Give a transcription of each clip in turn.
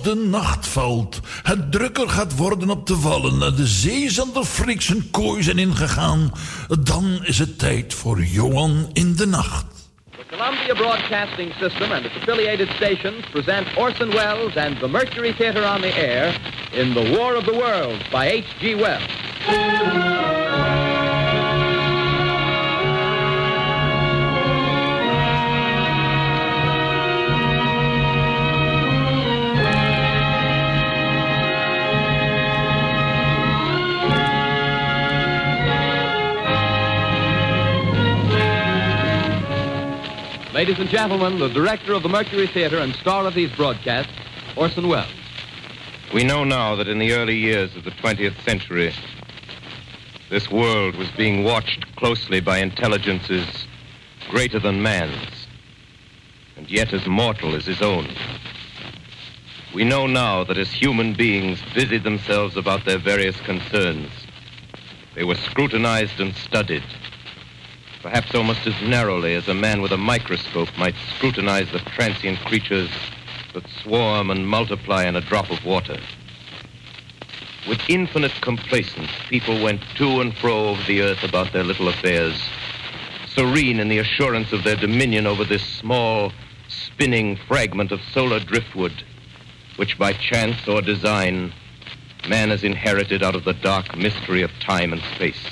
de nacht valt, het drukker gaat worden op de wallen en de zeezender freaks hun kooi zijn ingegaan, dan is het tijd voor Johan in de Nacht. The Columbia Broadcasting System and its affiliated stations present Orson Welles and the Mercury Theater on the air in The War of the Worlds by H.G. Wells. Ladies and gentlemen, the director of the Mercury Theater and star of these broadcasts, Orson Welles. We know now that in the early years of the 20th century, this world was being watched closely by intelligences greater than man's, and yet as mortal as his own. We know now that as human beings busied themselves about their various concerns, they were scrutinized and studied, perhaps almost as narrowly as a man with a microscope might scrutinize the transient creatures that swarm and multiply in a drop of water. With infinite complacence, people went to and fro over the earth about their little affairs, serene in the assurance of their dominion over this small, spinning fragment of solar driftwood, which by chance or design, man has inherited out of the dark mystery of time and space.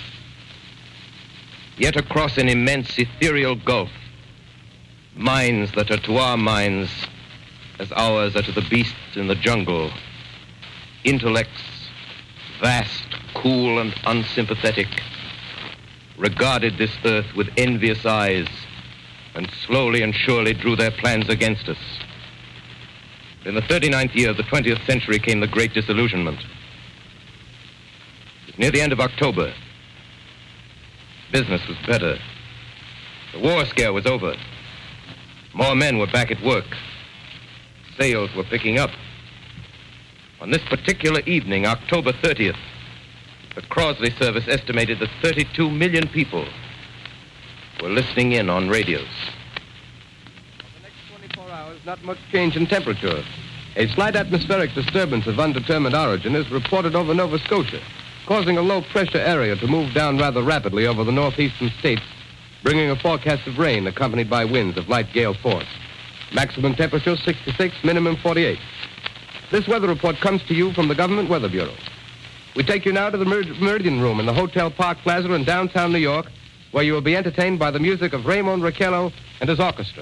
Yet across an immense ethereal gulf, minds that are to our minds as ours are to the beasts in the jungle, intellects, vast, cool, and unsympathetic, regarded this earth with envious eyes and slowly and surely drew their plans against us. In the 39th year of the 20th century came the Great Disillusionment. It was near the end of October. Business was better. The war scare was over. More men were back at work. Sales were picking up. On this particular evening, October 30th, the Crosley service estimated that 32 million people were listening in on radios. For the next 24 hours, not much change in temperature. A slight atmospheric disturbance of undetermined origin is reported over Nova Scotia, causing a low-pressure area to move down rather rapidly over the northeastern states, bringing a forecast of rain accompanied by winds of light gale force. Maximum temperature 66, minimum 48. This weather report comes to you from the Government Weather Bureau. We take you now to the Meridian Room in the Hotel Park Plaza in downtown New York, where you will be entertained by the music of Raymond Raquello and his orchestra.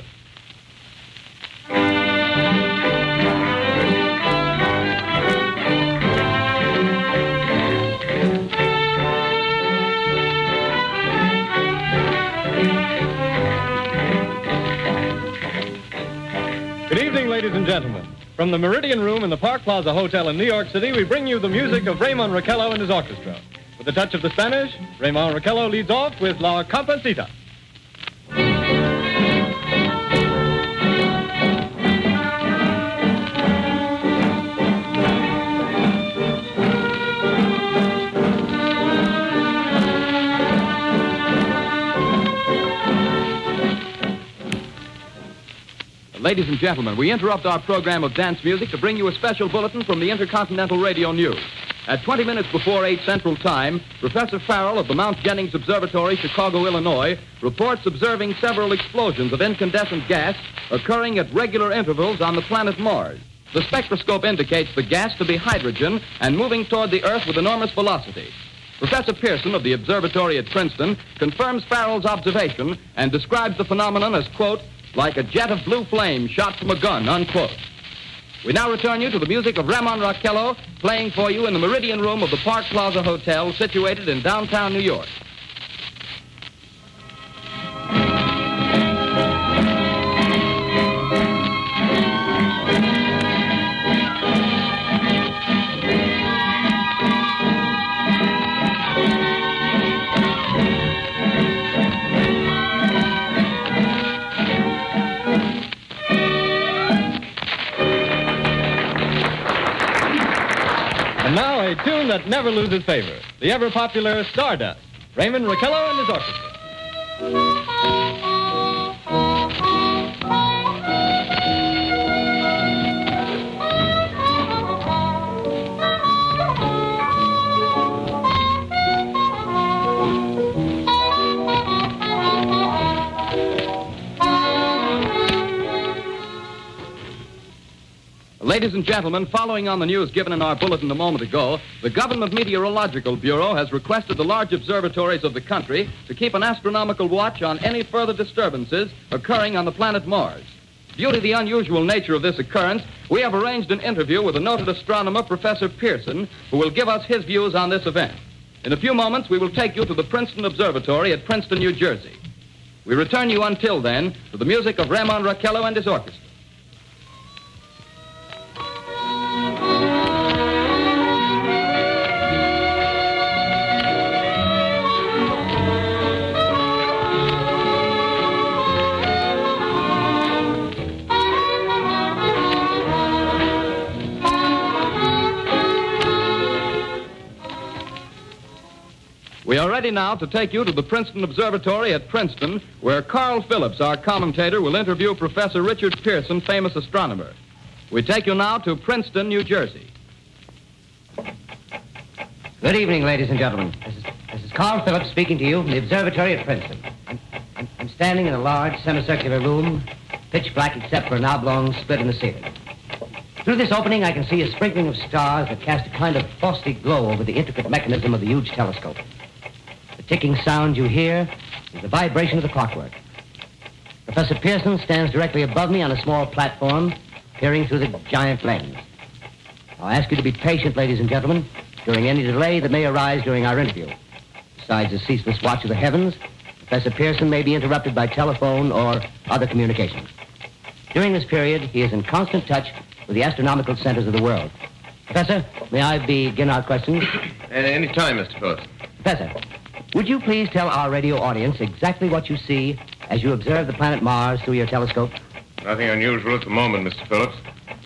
Good evening, ladies and gentlemen. From the Meridian Room in the Park Plaza Hotel in New York City, we bring you the music of Raymond Raquello and his orchestra. With a touch of the Spanish, Raymond Raquello leads off with La Comparsita. Ladies and gentlemen, we interrupt our program of dance music to bring you a special bulletin from the Intercontinental Radio News. At 20 minutes before 8 Central Time, Professor Farrell of the Mount Jennings Observatory, Chicago, Illinois, reports observing several explosions of incandescent gas occurring at regular intervals on the planet Mars. The spectroscope indicates the gas to be hydrogen and moving toward the Earth with enormous velocity. Professor Pearson of the observatory at Princeton confirms Farrell's observation and describes the phenomenon as, quote, like a jet of blue flame shot from a gun, unquote. We now return you to the music of Raymond Raquello, playing for you in the Meridian Room of the Park Plaza Hotel, situated in downtown New York. And now a tune that never loses favor, the ever-popular Stardust, Raymond Raquello and his orchestra. Ladies and gentlemen, following on the news given in our bulletin a moment ago, the Government Meteorological Bureau has requested the large observatories of the country to keep an astronomical watch on any further disturbances occurring on the planet Mars. Due to the unusual nature of this occurrence, we have arranged an interview with the noted astronomer, Professor Pearson, who will give us his views on this event. In a few moments, we will take you to the Princeton Observatory at Princeton, New Jersey. We return you until then to the music of Raymond Raquello and his orchestra. We are ready now to take you to the Princeton Observatory at Princeton, where Carl Phillips, our commentator, will interview Professor Richard Pearson, famous astronomer. We take you now to Princeton, New Jersey. Good evening, ladies and gentlemen. This is Carl Phillips speaking to you from the observatory at Princeton. I'm standing in a large semicircular room, pitch black except for an oblong split in the ceiling. Through this opening, I can see a sprinkling of stars that cast a kind of frosty glow over the intricate mechanism of the huge telescope. The ticking sound you hear is the vibration of the clockwork. Professor Pearson stands directly above me on a small platform, peering through the giant lens. I'll ask you to be patient, ladies and gentlemen, during any delay that may arise during our interview. Besides the ceaseless watch of the heavens, Professor Pearson may be interrupted by telephone or other communications. During this period, he is in constant touch with the astronomical centers of the world. Professor, may I begin our questions? At any time, Mr. Phillips. Professor, would you please tell our radio audience exactly what you see as you observe the planet Mars through your telescope? Nothing unusual at the moment, Mr. Phillips.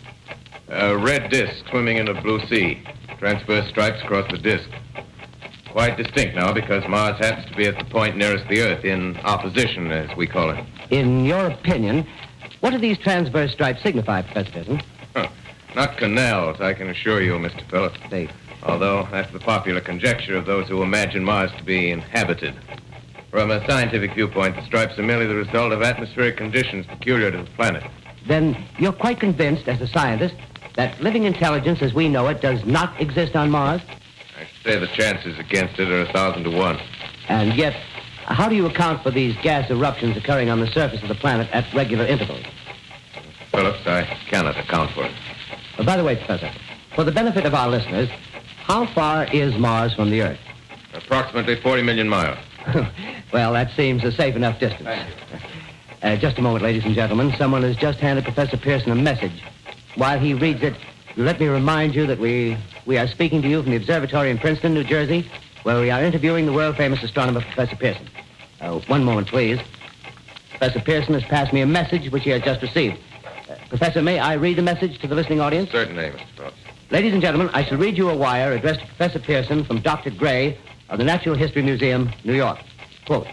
A red disk swimming in a blue sea. Transverse stripes across the disk. Quite distinct now because Mars happens to be at the point nearest the Earth, in opposition, as we call it. In your opinion, what do these transverse stripes signify, Professor Pearson? Not canals, I can assure you, Mr. Phillips. They... Although that's the popular conjecture of those who imagine Mars to be inhabited. From a scientific viewpoint, the stripes are merely the result of atmospheric conditions peculiar to the planet. Then you're quite convinced, as a scientist, that living intelligence as we know it does not exist on Mars? I should say the chances against it are 1,000 to 1. And yet, how do you account for these gas eruptions occurring on the surface of the planet at regular intervals? Phillips, I cannot account for it. By the way, Professor, for the benefit of our listeners, how far is Mars from the Earth? Approximately 40 million miles. Well, that seems a safe enough distance. Thank you. Just a moment, ladies and gentlemen. Someone has just handed Professor Pearson a message. While he reads it, let me remind you that we are speaking to you from the observatory in Princeton, New Jersey, where we are interviewing the world-famous astronomer, Professor Pearson. One moment, please. Professor Pearson has passed me a message which he has just received. Professor, may I read the message to the listening audience? Certainly, Mr. Phillips. Ladies and gentlemen, I shall read you a wire addressed to Professor Pearson from Dr. Gray of the Natural History Museum, New York. Quote,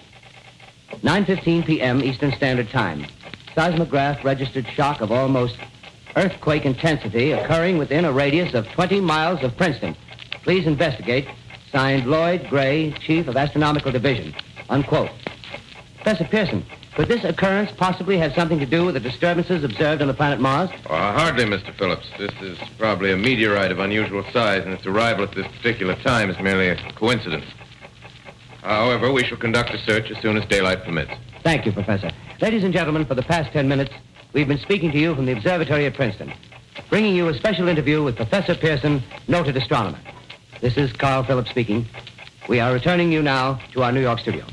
9:15 p.m. Eastern Standard Time. Seismograph registered shock of almost earthquake intensity occurring within a radius of 20 miles of Princeton. Please investigate. Signed, Lloyd Gray, Chief of Astronomical Division. Unquote. Professor Pearson, could this occurrence possibly have something to do with the disturbances observed on the planet Mars? Hardly, Mr. Phillips. This is probably a meteorite of unusual size, and its arrival at this particular time is merely a coincidence. However, we shall conduct a search as soon as daylight permits. Thank you, Professor. Ladies and gentlemen, for the past 10 minutes, we've been speaking to you from the observatory at Princeton, bringing you a special interview with Professor Pearson, noted astronomer. This is Carl Phillips speaking. We are returning you now to our New York studio.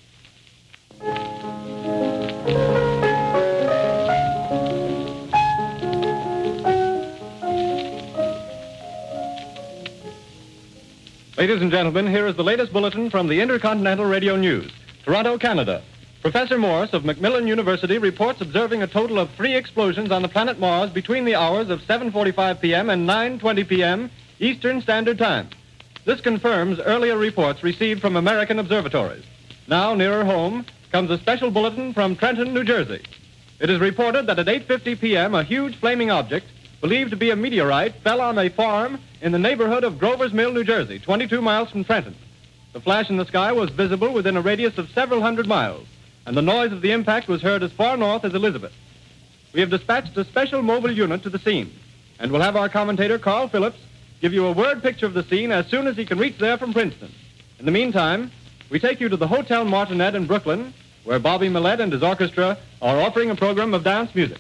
Ladies and gentlemen, here is the latest bulletin from the Intercontinental Radio News. Toronto, Canada. Professor Morse of Macmillan University reports observing a total of 3 explosions on the planet Mars between the hours of 7:45 p.m. and 9:20 p.m. Eastern Standard Time. This confirms earlier reports received from American observatories. Now, nearer home, comes a special bulletin from Trenton, New Jersey. It is reported that at 8:50 p.m., a huge flaming object, believed to be a meteorite, fell on a farm in the neighborhood of Grover's Mill, New Jersey, 22 miles from Trenton. The flash in the sky was visible within a radius of several hundred miles, and the noise of the impact was heard as far north as Elizabeth. We have dispatched a special mobile unit to the scene. And we'll have our commentator, Carl Phillips, give you a word picture of the scene as soon as he can reach there from Princeton. In the meantime, we take you to the Hotel Martinet in Brooklyn, where Bobby Millett and his orchestra are offering a program of dance music.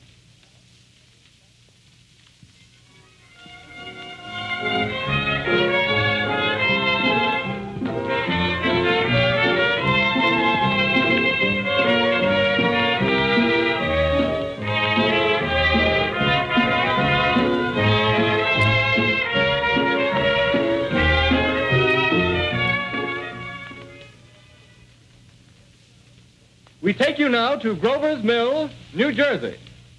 We take you now to Grover's Mill, New Jersey.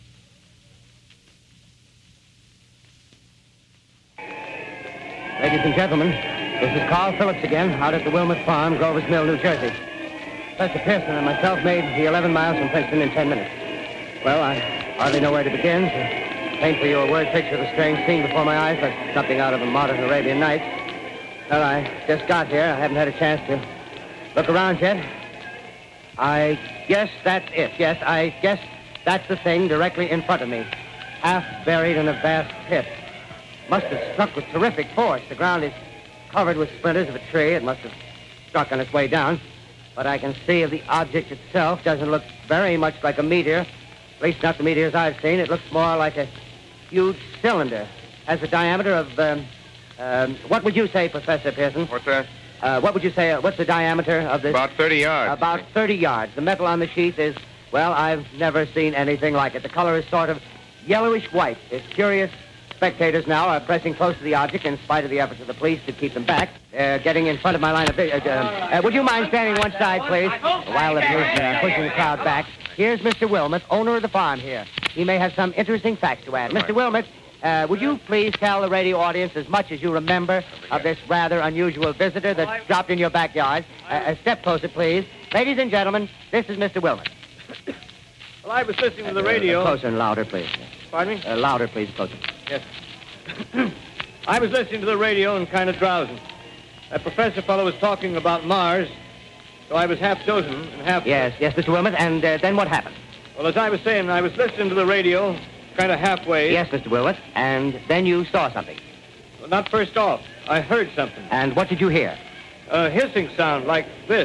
Ladies and gentlemen, this is Carl Phillips again, out at the Wilmot Farm, Grover's Mill, New Jersey. Professor Pearson and myself made the 11 miles from Princeton in 10 minutes. Well, I hardly know where to begin. To paint for you a word picture of the strange scene before my eyes, like something out of a modern Arabian Nights. Well, I just got here. I haven't had a chance to look around yet. I guess that's it. Yes, I guess that's the thing directly in front of me. Half buried in a vast pit. Must have struck with terrific force. The ground is covered with splinters of a tree. It must have struck on its way down. But I can see of the object itself doesn't look very much like a meteor. At least not the meteors I've seen. It looks more like a huge cylinder. Has a diameter of, what would you say, Professor Pearson? What's that? What would you say, what's the diameter of this? About 30 yards. About 30 yards. The metal on the sheath is, well, I've never seen anything like it. The color is sort of yellowish white. It's curious. Spectators now are pressing close to the object in spite of the efforts of the police to keep them back. Getting in front of my line of vision. Would you mind standing one side, please? While the police are pushing the crowd back. Here's Mr. Wilmot, owner of the farm here. He may have some interesting facts to add. Mr. Wilmot, would you please tell the radio audience as much as you remember of this rather unusual visitor that dropped in your backyard? Step closer, please. Ladies and gentlemen, this is Mr. Wilmot. Well, I was listening to the radio. Closer and louder, please. Pardon me? Louder, please, closer. Yes. I was listening to the radio and kind of drowsing. That professor fellow was talking about Mars, so I was half dozing and half... Yes, Mr. Wilmot, and then what happened? Well, as I was saying, I was listening to the radio, kind of halfway. Yes, Mr. Wilmot, and then you saw something. Well, not first off. I heard something. And what did you hear? A hissing sound like this.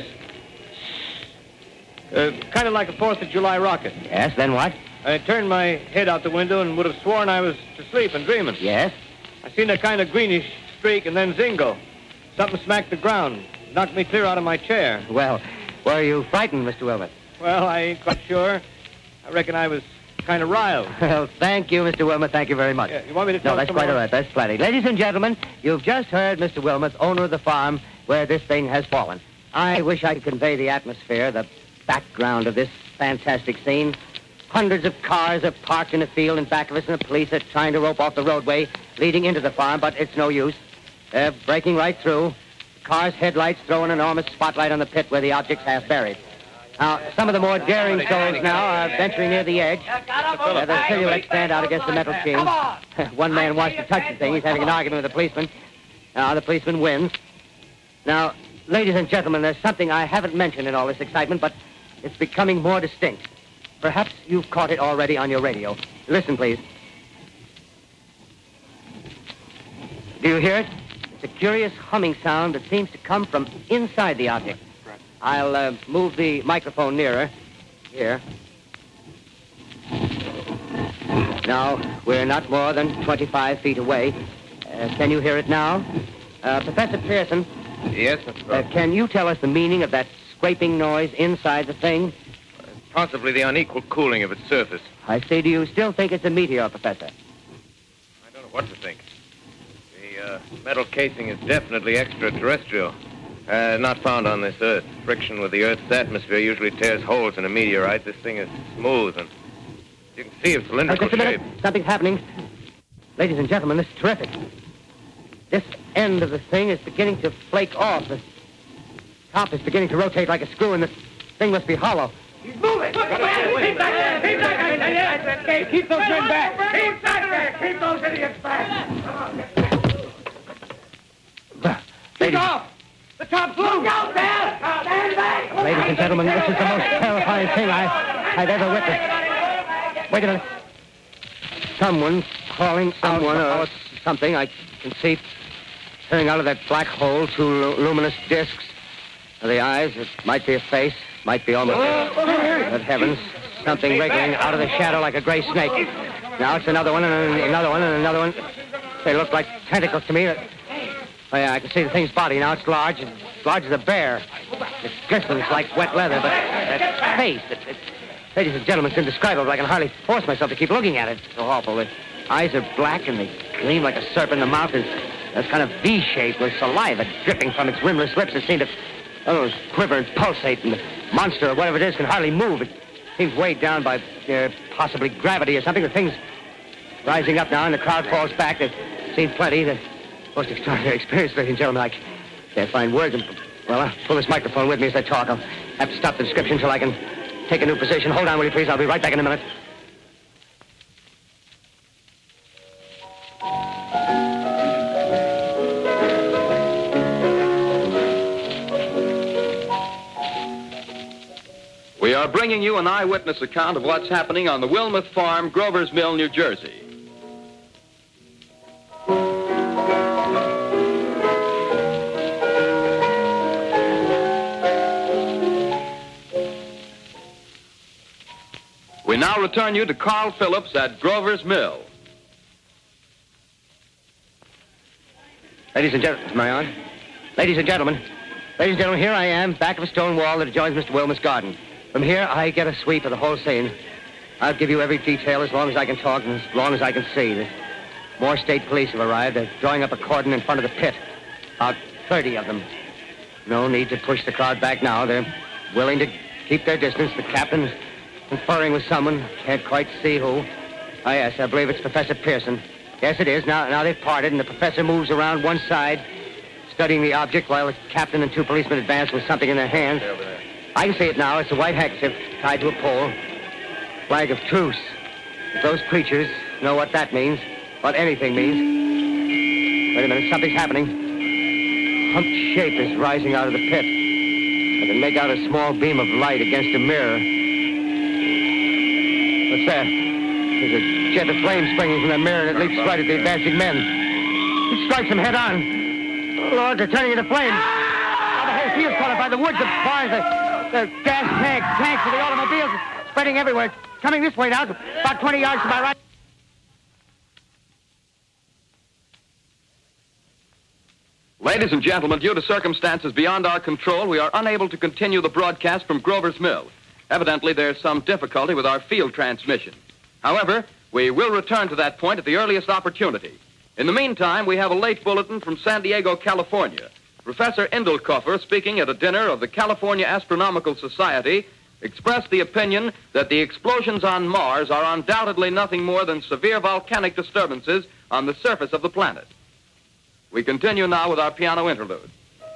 Kind of like a 4th of July rocket. Yes, then what? I turned my head out the window and would have sworn I was asleep and dreaming. Yes? I seen a kind of greenish streak and then zingo. Something smacked the ground, knocked me clear out of my chair. Well, were you frightened, Mr. Wilmot? Well, I ain't quite sure. I reckon I was kind of riled. Well, thank you, Mr. Wilmot. Thank you very much. Yeah, you want me to tell No, that's someone quite all else? right. That's plenty. Ladies and gentlemen, you've just heard Mr. Wilmot, owner of the farm where this thing has fallen. I wish I could convey the atmosphere, the background of this fantastic scene. Hundreds of cars are parked in a field in back of us, and the police are trying to rope off the roadway leading into the farm, but it's no use. They're breaking right through. The car's headlights throw an enormous spotlight on the pit where the object's half buried. Now, some of the more daring souls now are venturing near the edge. The silhouettes stand out against the metal sheen. One man wants to touch the thing. He's having an argument with the policeman. The policeman wins. Now, ladies and gentlemen, there's something I haven't mentioned in all this excitement, but it's becoming more distinct. Perhaps you've caught it already on your radio. Listen, please. Do you hear it? It's a curious humming sound that seems to come from inside the object. I'll move the microphone nearer. Here. Now, we're not more than 25 feet away. Can you hear it now? Professor Pearson. Yes, Mr. Can you tell us the meaning of that scraping noise inside the thing? Possibly the unequal cooling of its surface. I say, do you still think it's a meteor, Professor? I don't know what to think. The metal casing is definitely extraterrestrial. Not found on this Earth. Friction with the Earth's atmosphere usually tears holes in a meteorite. This thing is smooth, and you can see its cylindrical Just a minute. shape. Something's happening. Ladies and gentlemen, this is terrific. This end of the thing is beginning to flake off. The top is beginning to rotate like a screw, and the thing must be hollow. He's moving! Keep back there! Keep back there! Keep those men back! Keep back there! Keep those idiots back! Take off! The top's loose! Look out there! Stand back! Ladies and gentlemen, this is the most terrifying thing I've ever witnessed. Wait a minute. Someone's crawling someone or something. I can see turning out of that black hole two luminous discs. The eyes, it might be a face, might be almost... Good heavens, something wriggling out of the shadow like a gray snake. Now it's another one, and another one, and another one. They look like tentacles to me. Oh, yeah, I can see the thing's body. Now it's large as a bear. It glistens like wet leather, but that face, ladies and gentlemen, it's indescribable. I can hardly force myself to keep looking at it. It's so awful. The eyes are black, and they gleam like a serpent. The mouth is kind of V-shaped with saliva dripping from its rimless lips. It seems to quiver and pulsate, and the monster, or whatever it is, can hardly move. It seems weighed down by possibly gravity or something. The thing's rising up now, and the crowd falls back. They've seen plenty. The most extraordinary experience, ladies and gentlemen. I can't find words. Well, I'll pull this microphone with me as I talk. I'll have to stop the description till I can take a new position. Hold on, will you please? I'll be right back in a minute. We are bringing you an eyewitness account of what's happening on the Wilmuth Farm, Grover's Mill, New Jersey. We now return you to Carl Phillips at Grover's Mill. Ladies and gentlemen, am I on? Ladies and gentlemen, here I am, back of a stone wall that adjoins Mr. Wilmuth's garden. From here, I get a sweep of the whole scene. I'll give you every detail as long as I can talk and as long as I can see. The more state police have arrived. They're drawing up a cordon in front of the pit. About 30 of them. No need to push the crowd back now. They're willing to keep their distance. The captain's conferring with someone. Can't quite see who. Oh, yes, I believe it's Professor Pearson. Yes, it is. Now they've parted, and the professor moves around one side, studying the object while the captain and two policemen advance with something in their hands. I can see it now. It's a white handkerchief tied to a pole. Flag of truce. If those creatures know what that means, what anything means. Wait a minute, something's happening. Humped shape is rising out of the pit. I can make out a small beam of light against a mirror. What's that? There's a jet of flame springing from the mirror, and it leaps right at the advancing men. It strikes them head on. Oh, Lord, they're turning into flames. Oh, the whole field's caught up by the woods, the barns, the gas tanks of the automobiles spreading everywhere. It's coming this way now, about 20 yards to my right. Ladies and gentlemen, due to circumstances beyond our control, we are unable to continue the broadcast from Grover's Mill. Evidently, there's some difficulty with our field transmission. However, we will return to that point at the earliest opportunity. In the meantime, we have a late bulletin from San Diego, California. Professor Indelkoffer, speaking at a dinner of the California Astronomical Society, expressed the opinion that the explosions on Mars are undoubtedly nothing more than severe volcanic disturbances on the surface of the planet. We continue now with our piano interlude.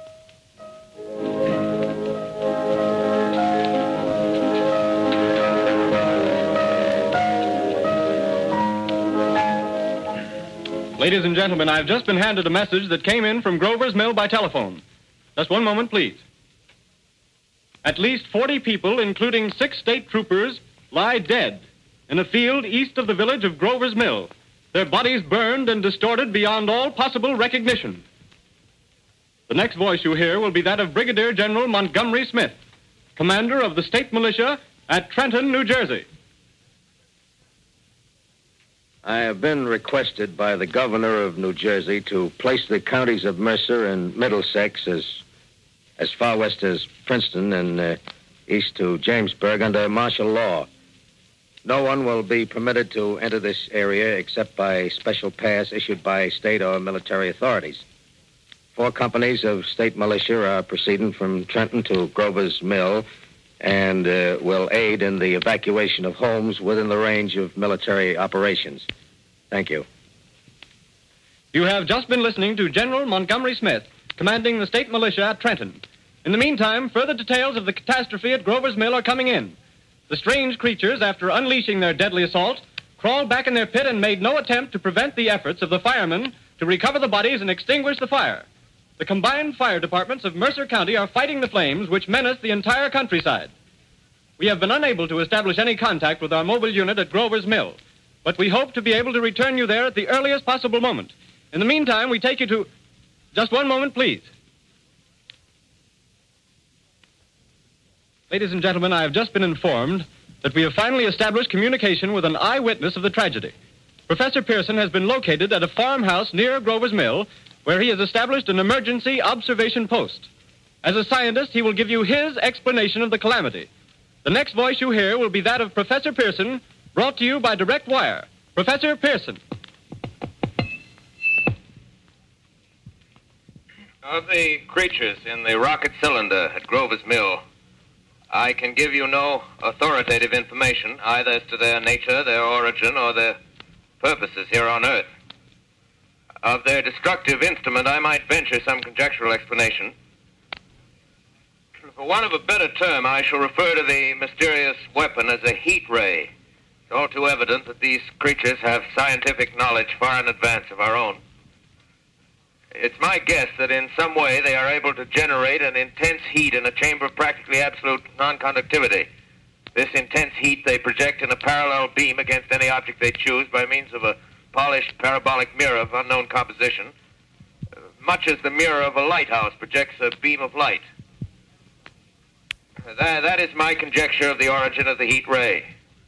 Ladies and gentlemen, I've just been handed a message that came in from Grover's Mill by telephone. Just one moment, please. At least 40 people, including 6 state troopers, lie dead in a field east of the village of Grover's Mill. Their bodies burned and distorted beyond all possible recognition. The next voice you hear will be that of Brigadier General Montgomery Smith, commander of the state militia at Trenton, New Jersey. I have been requested by the governor of New Jersey to place the counties of Mercer and Middlesex as far west as Princeton and east to Jamesburg under martial law. No one will be permitted to enter this area except by special pass issued by state or military authorities. 4 companies of state militia are proceeding from Trenton to Grover's Mill and will aid in the evacuation of homes within the range of military operations. Thank you. You have just been listening to General Montgomery Smith, commanding the state militia at Trenton. In the meantime, further details of the catastrophe at Grover's Mill are coming in. The strange creatures, after unleashing their deadly assault, crawled back in their pit and made no attempt to prevent the efforts of the firemen to recover the bodies and extinguish the fire. The combined fire departments of Mercer County are fighting the flames which menace the entire countryside. We have been unable to establish any contact with our mobile unit at Grover's Mill. but we hope to be able to return you there at the earliest possible moment. In the meantime, we take you to... Just one moment, please. Ladies and gentlemen, I have just been informed that we have finally established communication with an eyewitness of the tragedy. Professor Pearson has been located at a farmhouse near Grover's Mill, where he has established an emergency observation post. As a scientist, he will give you his explanation of the calamity. The next voice you hear will be that of Professor Pearson, brought to you by direct wire. Professor Pearson. Of the creatures in the rocket cylinder at Grover's Mill, I can give you no authoritative information, either as to their nature, their origin, or their purposes here on Earth. Of their destructive instrument, I might venture some conjectural explanation. For want of a better term, I shall refer to the mysterious weapon as a heat ray. It's all too evident that these creatures have scientific knowledge far in advance of our own. It's my guess that in some way they are able to generate an intense heat in a chamber of practically absolute non-conductivity. This intense heat they project in a parallel beam against any object they choose by means of a polished parabolic mirror of unknown composition, much as the mirror of a lighthouse projects a beam of light. That is my conjecture of the origin of the heat ray.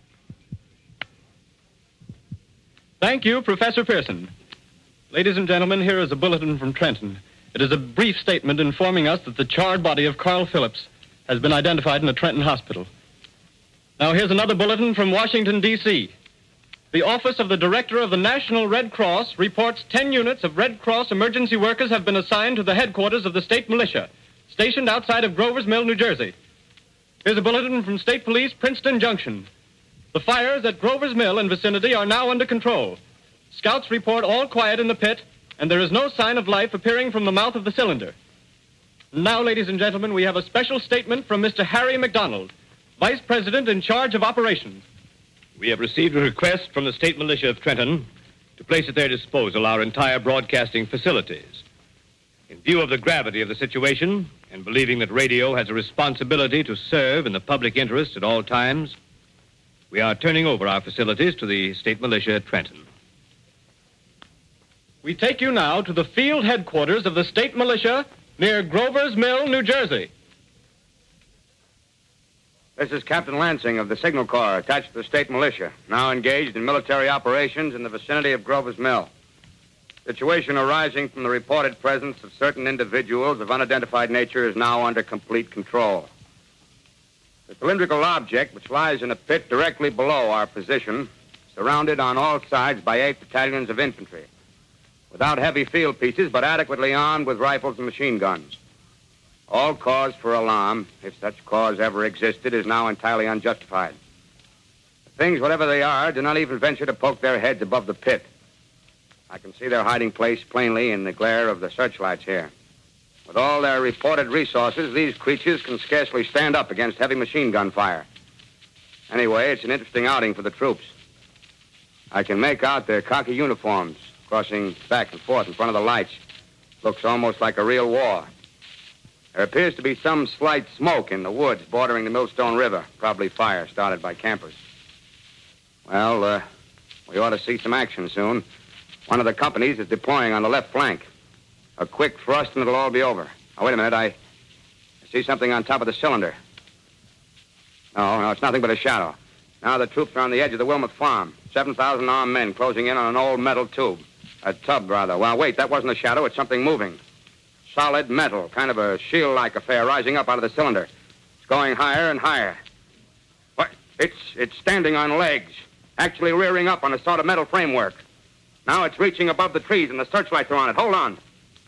Thank you, Professor Pearson. Ladies and gentlemen, here is a bulletin from Trenton. It is a brief statement informing us that the charred body of Carl Phillips has been identified in a Trenton hospital. Now, here's another bulletin from Washington, D.C. The Office of the Director of the National Red Cross reports 10 units of Red Cross emergency workers have been assigned to the headquarters of the state militia, stationed outside of Grover's Mill, New Jersey. Here's a bulletin from State Police, Princeton Junction. The fires at Grover's Mill and vicinity are now under control. Scouts report all quiet in the pit, and there is no sign of life appearing from the mouth of the cylinder. Now, ladies and gentlemen, we have a special statement from Mr. Harry McDonald, Vice President in charge of operations. We have received a request from the State Militia of Trenton to place at their disposal our entire broadcasting facilities. In view of the gravity of the situation, and believing that radio has a responsibility to serve in the public interest at all times, we are turning over our facilities to the State Militia at Trenton. We take you now to the field headquarters of the state militia near Grover's Mill, New Jersey. This is Captain Lansing of the Signal Corps, attached to the state militia, now engaged in military operations in the vicinity of Grover's Mill. Situation arising from the reported presence of certain individuals of unidentified nature is now under complete control. The cylindrical object, which lies in a pit directly below our position, surrounded on all sides by 8 battalions of infantry, without heavy field pieces, but adequately armed with rifles and machine guns. All cause for alarm, if such cause ever existed, is now entirely unjustified. The things, whatever they are, do not even venture to poke their heads above the pit. I can see their hiding place plainly in the glare of the searchlights here. With all their reported resources, these creatures can scarcely stand up against heavy machine gun fire. Anyway, it's an interesting outing for the troops. I can make out their khaki uniforms crossing back and forth in front of the lights. Looks almost like a real war. There appears to be some slight smoke in the woods bordering the Millstone River, probably fire started by campers. Well, we ought to see some action soon. One of the companies is deploying on the left flank. A quick thrust and it'll all be over. Now, wait a minute. I see something on top of the cylinder. No, it's nothing but a shadow. Now the troops are on the edge of the Wilmot Farm. 7,000 armed men closing in on an old metal tube. A tub, rather. Well, wait, that wasn't a shadow. It's something moving. Solid metal, kind of a shield-like affair rising up out of the cylinder. It's going higher and higher. What? It's standing on legs, actually rearing up on a sort of metal framework. Now it's reaching above the trees and the searchlights are on it. Hold on.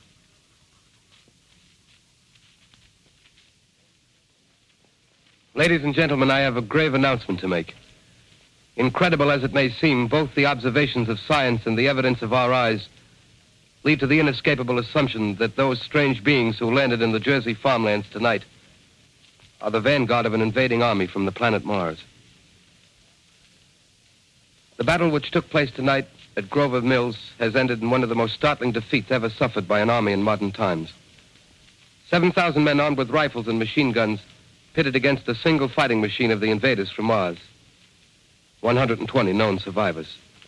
Ladies and gentlemen, I have a grave announcement to make. Incredible as it may seem, both the observations of science and the evidence of our eyes lead to the inescapable assumption that those strange beings who landed in the Jersey farmlands tonight are the vanguard of an invading army from the planet Mars. The battle which took place tonight at Grover Mills has ended in one of the most startling defeats ever suffered by an army in modern times. 7,000 men armed with rifles and machine guns pitted against a single fighting machine of the invaders from Mars. 120 known survivors.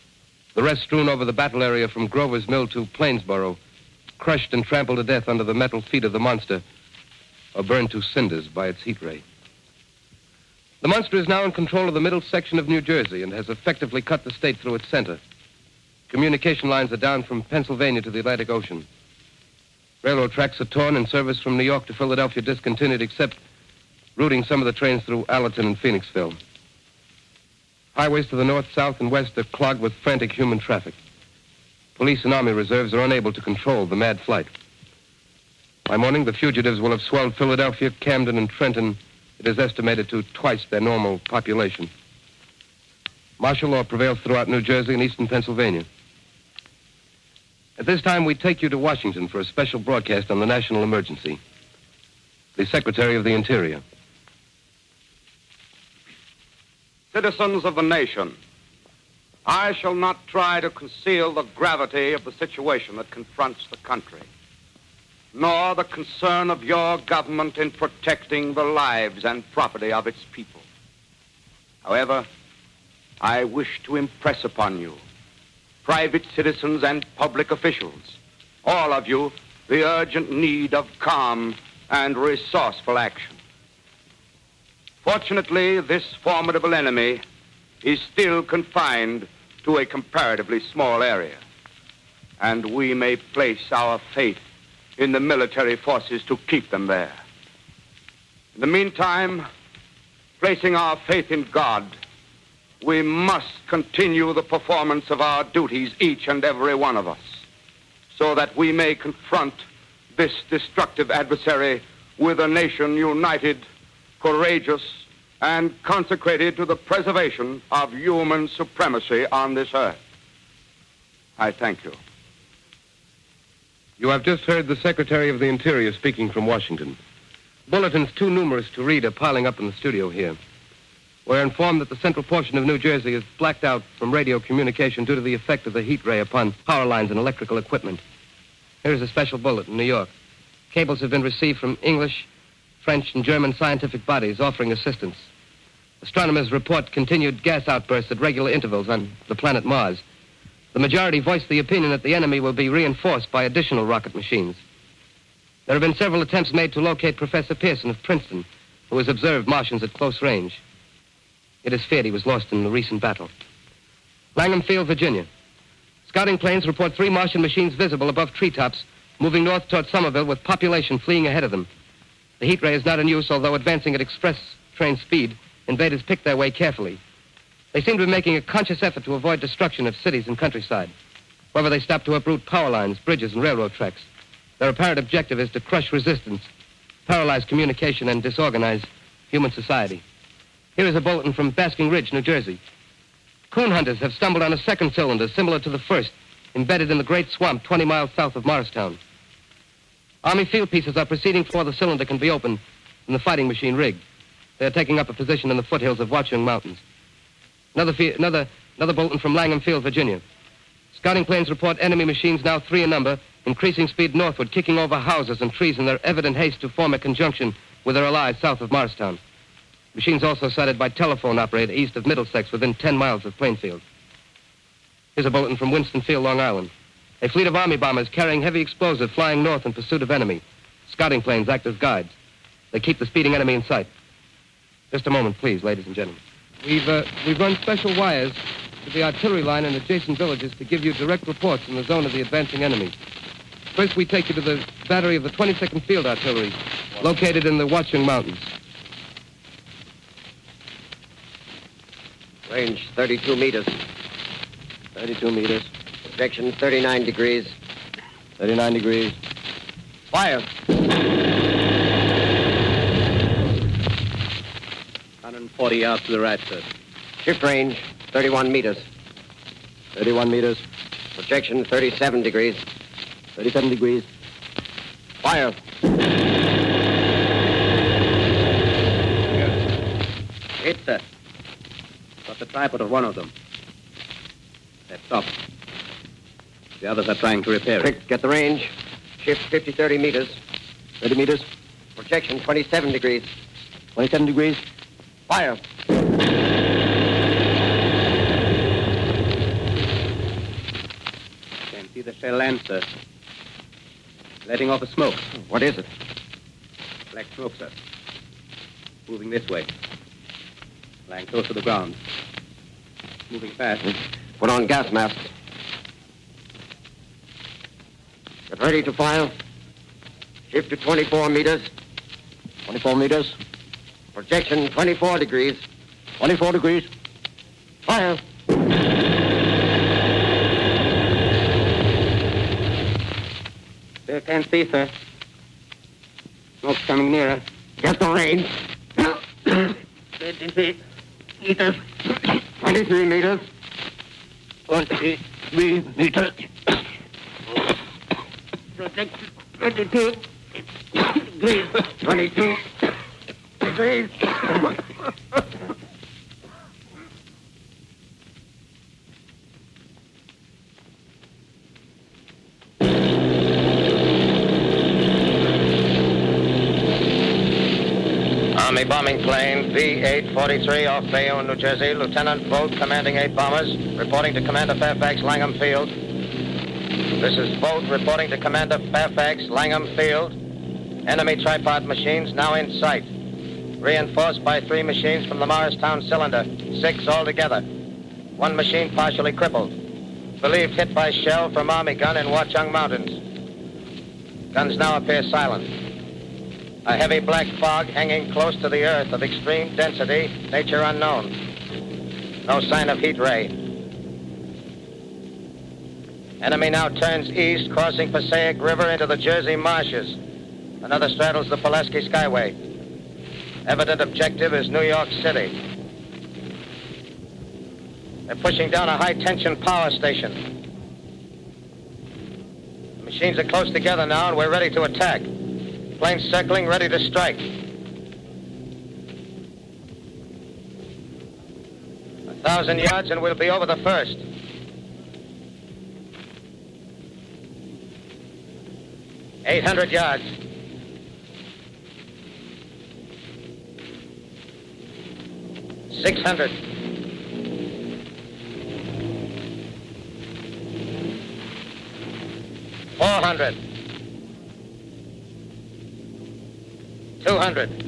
The rest strewn over the battle area from Grover's Mill to Plainsboro, crushed and trampled to death under the metal feet of the monster, or burned to cinders by its heat ray. The monster is now in control of the middle section of New Jersey and has effectively cut the state through its center. Communication lines are down from Pennsylvania to the Atlantic Ocean. Railroad tracks are torn and service from New York to Philadelphia discontinued, except routing some of the trains through Allerton and Phoenixville. Highways to the north, south, and west are clogged with frantic human traffic. Police and Army reserves are unable to control the mad flight. By morning, the fugitives will have swelled Philadelphia, Camden, and Trenton. It is estimated to twice their normal population. Martial law prevails throughout New Jersey and eastern Pennsylvania. At this time, we take you to Washington for a special broadcast on the national emergency. The Secretary of the Interior. Citizens of the nation, I shall not try to conceal the gravity of the situation that confronts the country, nor the concern of your government in protecting the lives and property of its people. However, I wish to impress upon you, private citizens and public officials, all of you, the urgent need of calm and resourceful action. Fortunately, this formidable enemy is still confined to a comparatively small area, and we may place our faith in the military forces to keep them there. In the meantime, placing our faith in God, we must continue the performance of our duties, each and every one of us, so that we may confront this destructive adversary with a nation united, courageous, and consecrated to the preservation of human supremacy on this earth. I thank you. You have just heard the Secretary of the Interior speaking from Washington. Bulletins too numerous to read are piling up in the studio here. We're informed that the central portion of New Jersey is blacked out from radio communication due to the effect of the heat ray upon power lines and electrical equipment. Here's a special bulletin in New York. Cables have been received from English, French, and German scientific bodies offering assistance. Astronomers report continued gas outbursts at regular intervals on the planet Mars. The majority voiced the opinion that the enemy will be reinforced by additional rocket machines. There have been several attempts made to locate Professor Pearson of Princeton, who has observed Martians at close range. It is feared he was lost in the recent battle. Langham Field, Virginia. Scouting planes report 3 Martian machines visible above treetops, moving north toward Somerville with population fleeing ahead of them. The heat ray is not in use, although advancing at express train speed, invaders pick their way carefully. They seem to be making a conscious effort to avoid destruction of cities and countryside. However, they stop to uproot power lines, bridges, and railroad tracks. Their apparent objective is to crush resistance, paralyze communication, and disorganize human society. Here is a bulletin from Basking Ridge, New Jersey. Coon hunters have stumbled on a second cylinder similar to the first, embedded in the great swamp 20 miles south of Morristown. Army field pieces are proceeding before the cylinder can be opened and the fighting machine rigged. They are taking up a position in the foothills of Watchung Mountains. Another bulletin from Langham Field, Virginia. Scouting planes report enemy machines, now 3 in number, increasing speed northward, kicking over houses and trees in their evident haste to form a conjunction with their allies south of Morristown. Machines also sighted by telephone operator east of Middlesex within 10 miles of Plainfield. Here's a bulletin from Winston-Field, Long Island. A fleet of Army bombers carrying heavy explosive flying north in pursuit of enemy. Scouting planes act as guides. They keep the speeding enemy in sight. Just a moment, please, ladies and gentlemen. We've run special wires to the artillery line in adjacent villages to give you direct reports in the zone of the advancing enemy. First, we take you to the battery of the 22nd Field Artillery, located in the Watchung Mountains. Range 32 meters. 32 meters. Projection 39 degrees. 39 degrees. Fire. 140 yards to the right, sir. Shift range 31 meters. 31 meters. Projection 37 degrees. 37 degrees. Fire. Hit, sir. Got the tripod of one of them. That's up. The others are trying to repair it. Quick, get the range. Shift 30 meters. 30 meters. Projection 27 degrees. 27 degrees. Fire. see the shell Lancer. Letting off a smoke. What is it? Black smoke, sir. Moving this way. Lying close to the ground. Moving fast. Put on gas masks. Get ready to fire. Shift to 24 meters. 24 meters. Projection 24 degrees. 24 degrees. Fire. Still can't see, sir. Smoke's coming nearer. Get the range. 20 feet. Meters. 23 meters. 23 meters. Projection 22 degrees. 22 degrees. Army bombing plane V-843 off Bayonne, New Jersey. Lieutenant Vogt, commanding 8 bombers, reporting to Commander Fairfax, Langham Field. This is Vogt reporting to Commander Fairfax, Langham Field. Enemy tripod machines now in sight. Reinforced by 3 machines from the Morristown cylinder. 6 altogether. 1 machine partially crippled. Believed hit by shell from Army gun in Watchung Mountains. Guns now appear silent. A heavy black fog hanging close to the earth of extreme density, nature unknown. No sign of heat ray. Enemy now turns east, crossing Passaic River into the Jersey marshes. Another straddles the Pulaski Skyway. Evident objective is New York City. They're pushing down a high-tension power station. The machines are close together now, and we're ready to attack. Planes circling, ready to strike. 1,000 yards, and we'll be over the first. $800 yards. $600. $400. 200.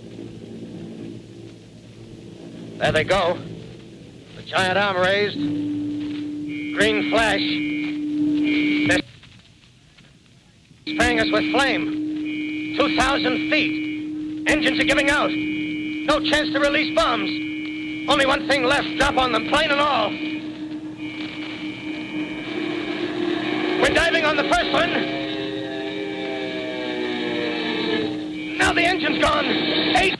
There they go. The giant arm raised. Green flash. They're spraying us with flame. 2,000 feet. Engines are giving out. No chance to release bombs. Only one thing left. Drop on them, plane and all. We're diving on the first one. Now the engine's gone. 8.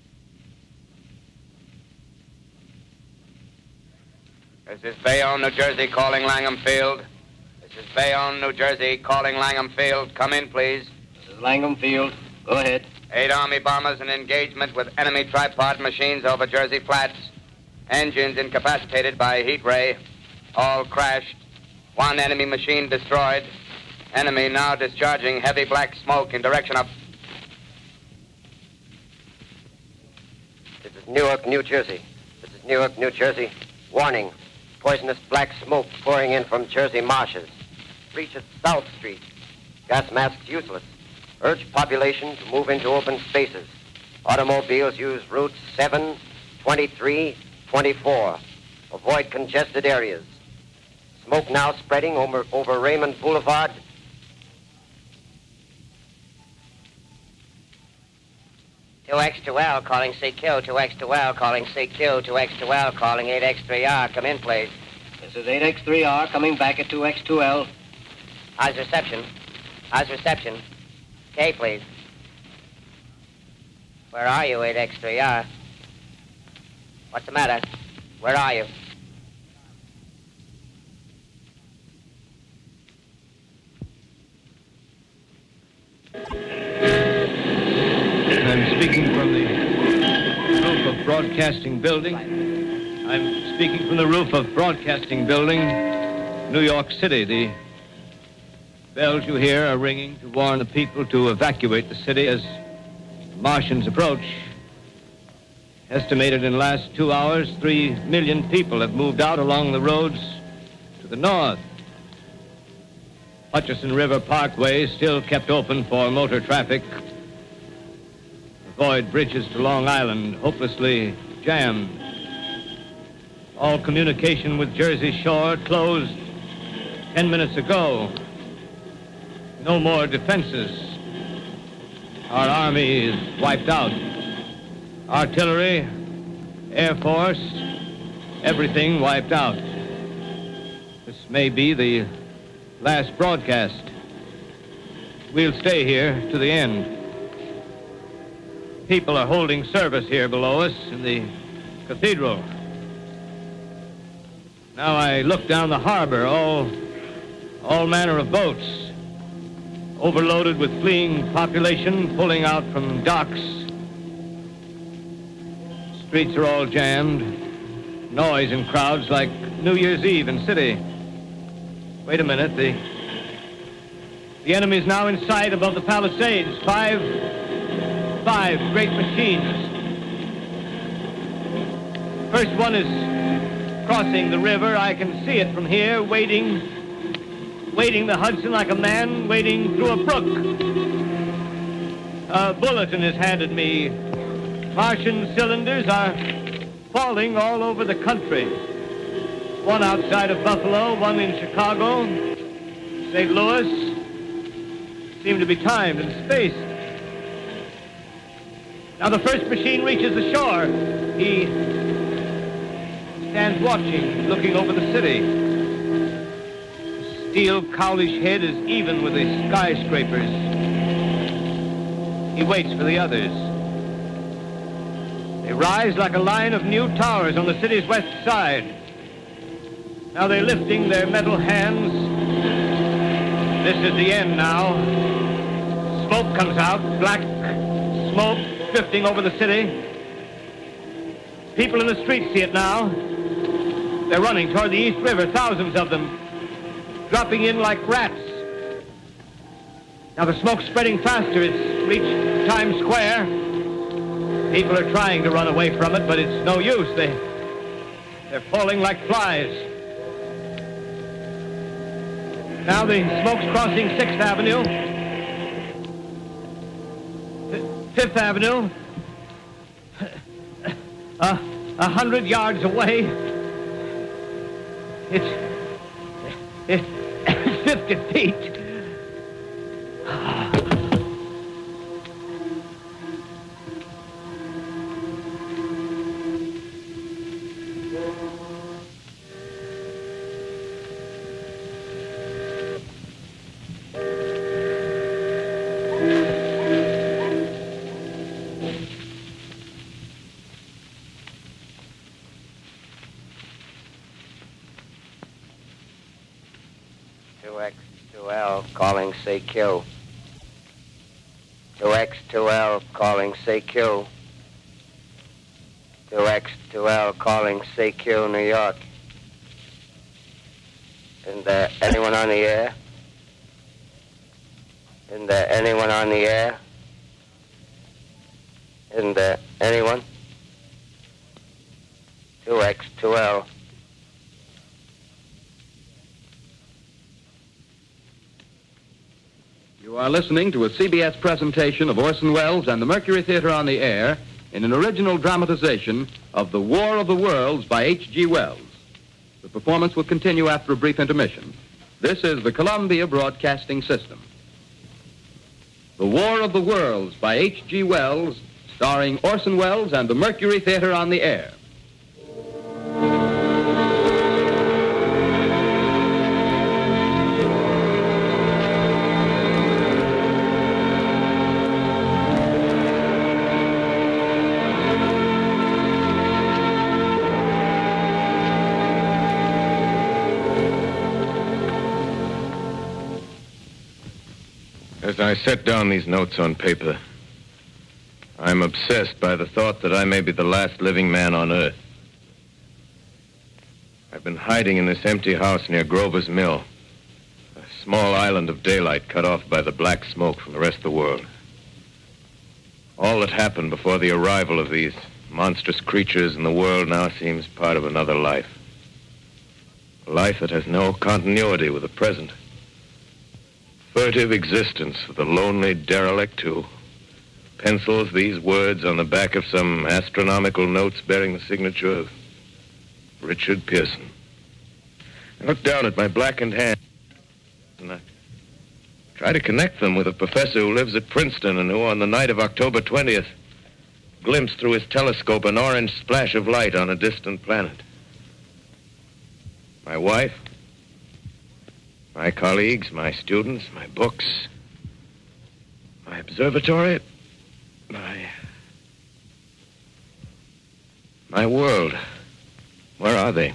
This is Bayonne, New Jersey, calling Langham Field. This is Bayonne, New Jersey, calling Langham Field. Come in, please. This is Langham Field. Go ahead. 8 Army bombers in engagement with enemy tripod machines over Jersey Flats. Engines incapacitated by heat ray. All crashed. 1 enemy machine destroyed. Enemy now discharging heavy black smoke in direction of... This is Newark, New Jersey. This is Newark, New Jersey. Warning. Poisonous black smoke pouring in from Jersey marshes. Reaches South Street. Gas masks useless. Urge population to move into open spaces. Automobiles use routes 7, 23, 24. Avoid congested areas. Smoke now spreading over Raymond Boulevard. X2L calling CQ, 2X2L calling CQ, 2X2L calling 8X3R. Come in, please. This is 8X3R coming back at 2X2L. How's reception? How's reception? K, please. Where are you, 8X3R? What's the matter? Where are you? I'm speaking from the roof of Broadcasting Building. I'm speaking from the roof of Broadcasting Building, New York City. The bells you hear are ringing to warn the people to evacuate the city as Martians approach. Estimated in the last 2 hours, 3 million people have moved out along the roads to the north. Hutchison River Parkway still kept open for motor traffic. Avoid bridges to Long Island, hopelessly jammed. All communication with Jersey Shore closed 10 minutes ago. No more defenses. Our army is wiped out. Artillery, Air Force, everything wiped out. This may be the last broadcast. We'll stay here to the end. People are holding service here below us in the cathedral. Now I look down the harbor, all manner of boats, overloaded with fleeing population pulling out from docks. Streets are all jammed. Noise and crowds like New Year's Eve in city. Wait a minute, the enemy's now in sight above the Palisades. Five great machines. First one is crossing the river. I can see it from here, wading the Hudson like a man wading through a brook. A bulletin is handed me. Martian cylinders are falling all over the country. One outside of Buffalo, one in Chicago, St. Louis. Seem to be timed and spaced. Now the first machine reaches the shore. He stands watching, looking over the city. The steel cowlish head is even with the skyscrapers. He waits for the others. They rise like a line of new towers on the city's west side. Now they're lifting their metal hands. This is the end now. Smoke comes out, black smoke drifting over the city. People in the streets see it now. They're running toward the East River, thousands of them, dropping in like rats. Now the smoke's spreading faster. It's reached Times Square. People are trying to run away from it, but it's no use. They're falling like flies. Now the smoke's crossing 6th Avenue. 5th Avenue. 100 yards away. It's 50 feet. Calling CQ. 2X2L calling CQ. 2X2L calling CQ, New York. Isn't there anyone on the air? Isn't there anyone on the air? Isn't there anyone? 2X2L. You are listening to a CBS presentation of Orson Welles and the Mercury Theater on the Air in an original dramatization of The War of the Worlds by H.G. Wells. The performance will continue after a brief intermission. This is the Columbia Broadcasting System. The War of the Worlds by H.G. Wells, starring Orson Welles and the Mercury Theater on the Air. As I set down these notes on paper, I'm obsessed by the thought that I may be the last living man on Earth. I've been hiding in this empty house near Grover's Mill, a small island of daylight cut off by the black smoke from the rest of the world. All that happened before the arrival of these monstrous creatures in the world now seems part of another life. A life that has no continuity with the present. furtive existence of the lonely derelict who pencils these words on the back of some astronomical notes bearing the signature of Richard Pearson. I look down at my blackened hand and I try to connect them with a professor who lives at Princeton and who, on the night of October 20th, glimpsed through his telescope an orange splash of light on a distant planet. My wife, my colleagues, my students, my books, my observatory, my world. Where are they?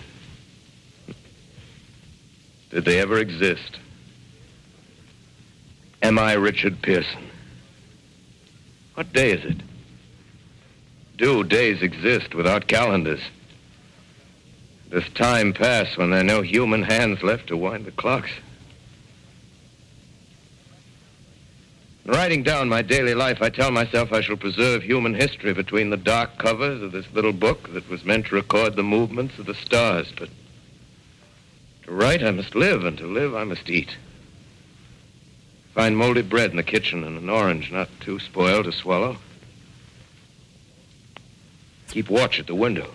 Did they ever exist? Am I Richard Pearson? What day is it? Do days exist without calendars? Does time pass when there are no human hands left to wind the clocks? In writing down my daily life, I tell myself I shall preserve human history between the dark covers of this little book that was meant to record the movements of the stars. But to write, I must live, and to live, I must eat. Find moldy bread in the kitchen and an orange not too spoiled to swallow. Keep watch at the window.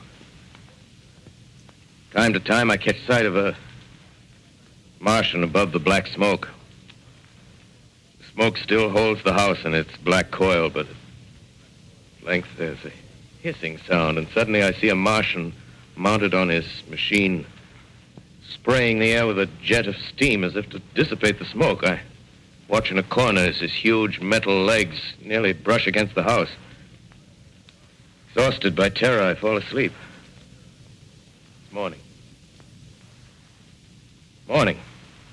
Time to time, I catch sight of a Martian above the black smoke. The smoke still holds the house in its black coil, but at length there's a hissing sound, and suddenly I see a Martian mounted on his machine, spraying the air with a jet of steam as if to dissipate the smoke. I watch in a corner as his huge metal legs nearly brush against the house. Exhausted by terror, I fall asleep. Morning. Morning.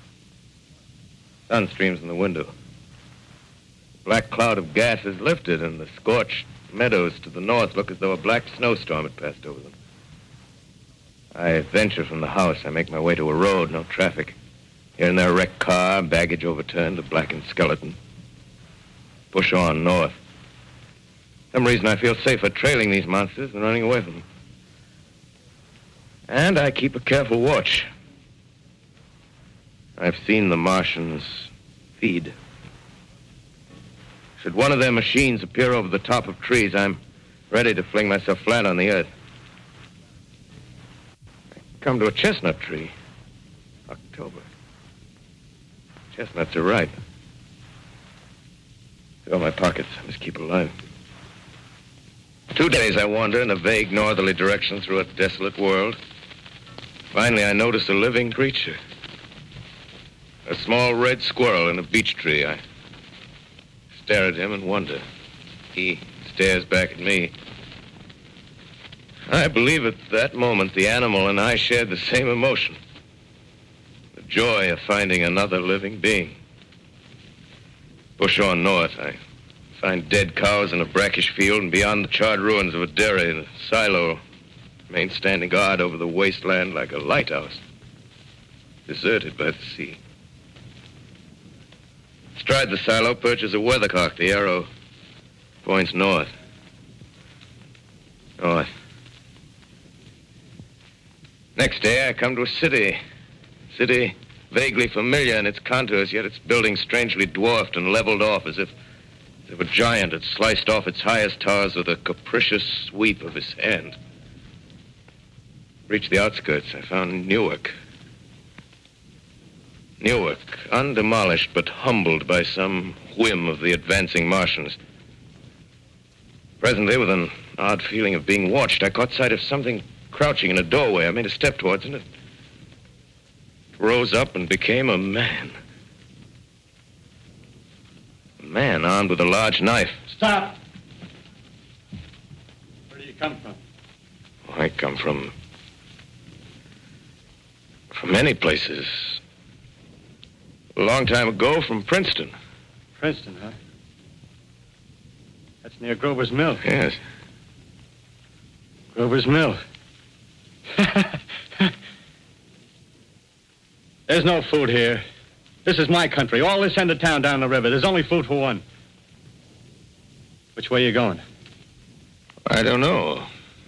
Sun streams in the window. The black cloud of gas is lifted, and the scorched meadows to the north look as though a black snowstorm had passed over them. I venture from the house. I make my way to a road, no traffic. Here and there, a wrecked car, baggage overturned, a blackened skeleton. Push on north. For some reason, I feel safer trailing these monsters than running away from them. And I keep a careful watch. I've seen the Martians feed. Should one of their machines appear over the top of trees, I'm ready to fling myself flat on the earth. I come to a chestnut tree. October. Chestnuts are ripe. Fill my pockets. I must keep alive. 2 days I wander in a vague northerly direction through a desolate world. Finally, I notice a living creature. A small red squirrel in a beech tree. I stare at him and wonder. He stares back at me. I believe at that moment the animal and I shared the same emotion. The joy of finding another living being. Push on north. I find dead cows in a brackish field, and beyond the charred ruins of a dairy and a silo remain standing guard over the wasteland like a lighthouse, deserted by the sea. Astride the silo perches a weathercock. The arrow points north. North. Next day, I come to a city. City vaguely familiar in its contours, yet its buildings strangely dwarfed and leveled off as if a giant had sliced off its highest towers with a capricious sweep of his hand. Reached the outskirts, I found Newark. Newark, undemolished but humbled by some whim of the advancing Martians. Presently, with an odd feeling of being watched, I caught sight of something crouching in a doorway. I made a step towards it, and it rose up and became a man. A man armed with a large knife. Stop! Where do you come from? I come from many places. A long time ago, from Princeton. Princeton, huh? That's near Grover's Mill. Yes. Grover's Mill. There's no food here. This is my country. All this end of town down the river. There's only food for one. Which way are you going? I don't know.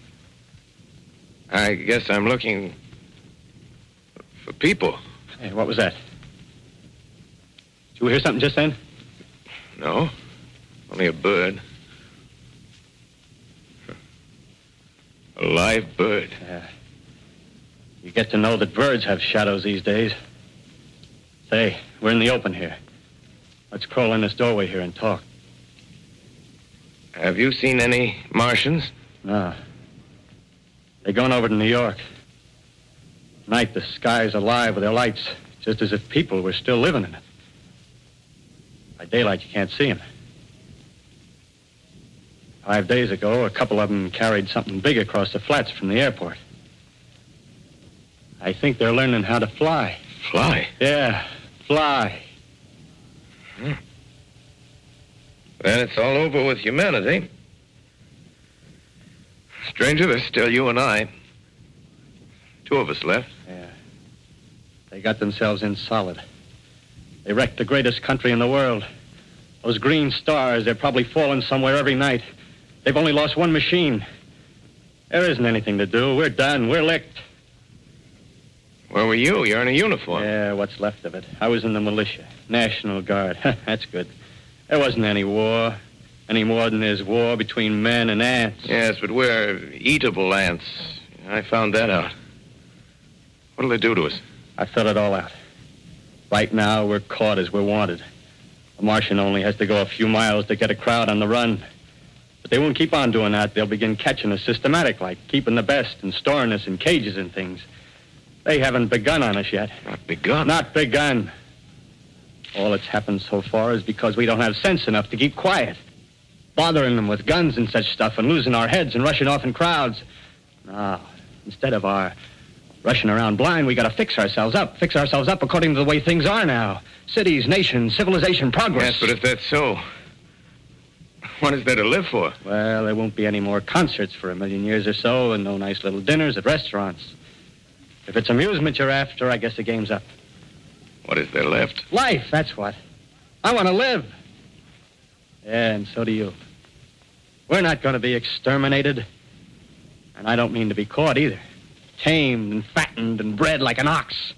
I guess I'm looking for people. Hey, what was that? Did you hear something just then? No. Only a bird. A live bird. Yeah. You get to know that birds have shadows these days. Say, we're in the open here. Let's crawl in this doorway here and talk. Have you seen any Martians? No. They're going over to New York. Tonight, the sky's alive with their lights, just as if people were still living in it. By daylight, you can't see them. 5 days ago, a couple of them carried something big across the flats from the airport. I think they're learning how to fly. Fly? Yeah, fly. Then it's all over with humanity. Stranger, there's still you and I. 2 of us left. Yeah. They got themselves in solid. They wrecked the greatest country in the world. Those green stars, they're probably falling somewhere every night. They've only lost 1 machine. There isn't anything to do. We're done. We're licked. Where were you? You're in a uniform. Yeah, what's left of it. I was in the militia. National Guard. That's good. There wasn't any war. Any more than there's war between men and ants. Yes, but we're eatable ants. I found that out. What'll they do to us? I thought it all out. Right now, we're caught as we're wanted. A Martian only has to go a few miles to get a crowd on the run. But they won't keep on doing that. They'll begin catching us systematic, like keeping the best and storing us in cages and things. They haven't begun on us yet. Not begun? Not begun. All that's happened so far is because we don't have sense enough to keep quiet. Bothering them with guns and such stuff and losing our heads and rushing off in crowds. No, instead of our rushing around blind, we got to fix ourselves up. Fix ourselves up according to the way things are now. Cities, nations, civilization, progress. Yes, but if that's so, what is there to live for? Well, there won't be any more concerts for 1,000,000 years or so, and no nice little dinners at restaurants. If it's amusement you're after, I guess the game's up. What is there left? Life, that's what. I want to live. Yeah, and so do you. We're not going to be exterminated. And I don't mean to be caught either. Tamed and fattened and bred like an ox.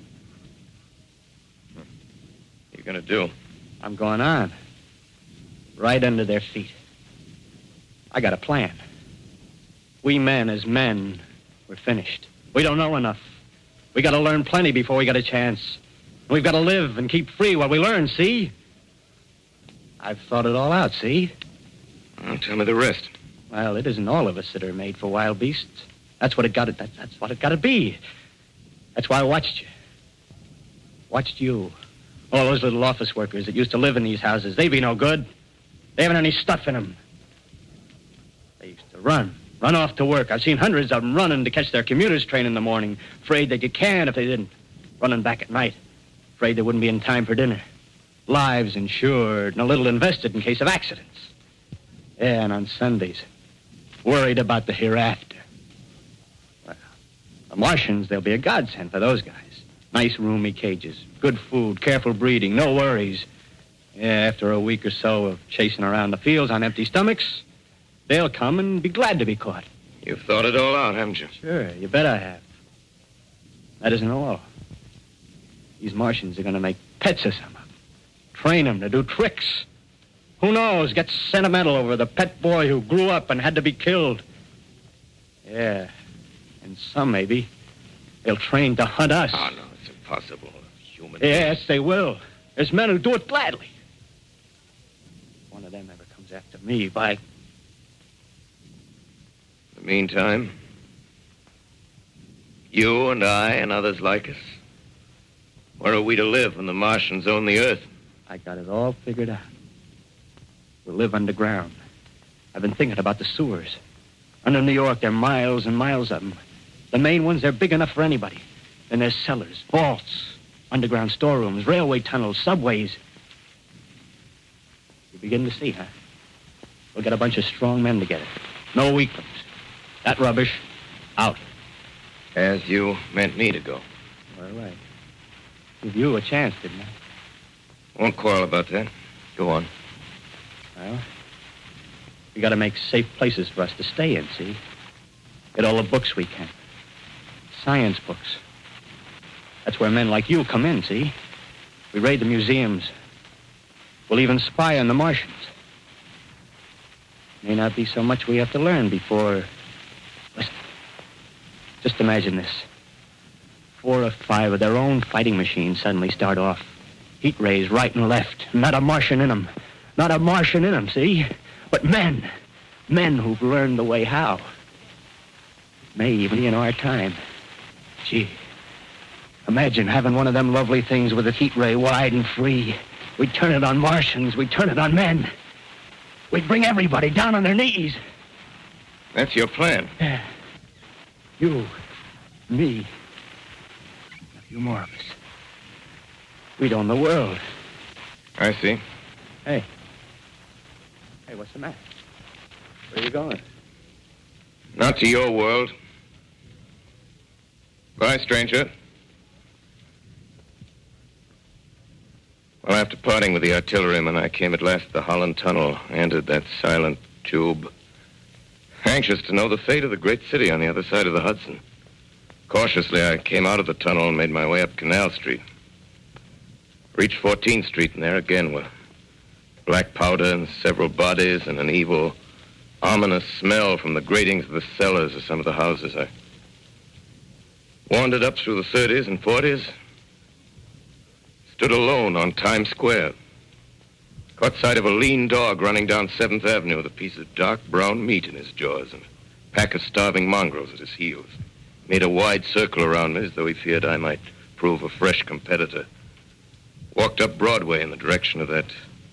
What are you going to do? I'm going on. Right under their feet. I got a plan. We men as men, we're finished. We don't know enough. We got to learn plenty before we get a chance. We've got to live and keep free while we learn, see? I've thought it all out, see? Well, tell me the rest. Well, it isn't all of us that are made for wild beasts. That's what it got to. That's what it got to be. That's why I watched you. Watched you. All those little office workers that used to live in these houses. They be no good. They haven't any stuff in them. They used to run off to work. I've seen hundreds of them running to catch their commuter's train in the morning, afraid they'd get canned if they didn't. Running back at night, afraid they wouldn't be in time for dinner. Lives insured and a little invested in case of accidents. Yeah, and on Sundays, worried about the hereafter. Well, the Martians, they'll be a godsend for those guys. Nice, roomy cages, good food, careful breeding, no worries. Yeah, after a week or so of chasing around the fields on empty stomachs, they'll come and be glad to be caught. You've thought it all out, haven't you? Sure, you bet I have. That isn't all. These Martians are going to make pets of some of them. Train them to do tricks. Who knows, get sentimental over the pet boy who grew up and had to be killed. Yeah, and some maybe, they'll train to hunt us. Oh, no, it's impossible. Human Yes, they will. There's men who do it gladly. If one of them ever comes after me, by... In the meantime, you and I and others like us, where are we to live when the Martians own the Earth? I got it all figured out. We'll live underground. I've been thinking about the sewers. Under New York, there are miles and miles of them. The main ones, they're big enough for anybody. Then there's cellars, vaults, underground storerooms, railway tunnels, subways. You begin to see, huh? We'll get a bunch of strong men together. No weaklings. That rubbish, out. As you meant me to go. All right. Give you a chance, didn't I? Won't quarrel about that. Go on. Well, we got to make safe places for us to stay in, see? Get all the books we can. Science books. That's where men like you come in, see? We raid the museums, We'll even spy on the Martians. May not be so much we have to learn before... Listen. Just imagine this. 4 or 5 of their own fighting machines suddenly start off. Heat rays right and left. Not a Martian in them. Not a Martian in them, see? But men. Men who've learned the way how. May even be in our time. Gee. Imagine having one of them lovely things with its heat ray wide and free. We'd turn it on Martians. We'd turn it on men. We'd bring everybody down on their knees. That's your plan. Yeah. You, me, a few more of us. We'd own the world. I see. Hey. Hey, what's the matter? Where are you going? Not to your world. Bye, stranger. Well, after parting with the artilleryman, I came at last to the Holland Tunnel, entered that silent tube, anxious to know the fate of the great city on the other side of the Hudson. Cautiously, I came out of the tunnel and made my way up Canal Street. Reached 14th Street, and there again were black powder and several bodies and an evil, ominous smell from the gratings of the cellars of some of the houses. I wandered up through the 30s and 40s, stood alone on Times Square. Caught sight of a lean dog running down 7th Avenue with a piece of dark brown meat in his jaws and a pack of starving mongrels at his heels. Made a wide circle around me as though he feared I might prove a fresh competitor. Walked up Broadway in the direction of that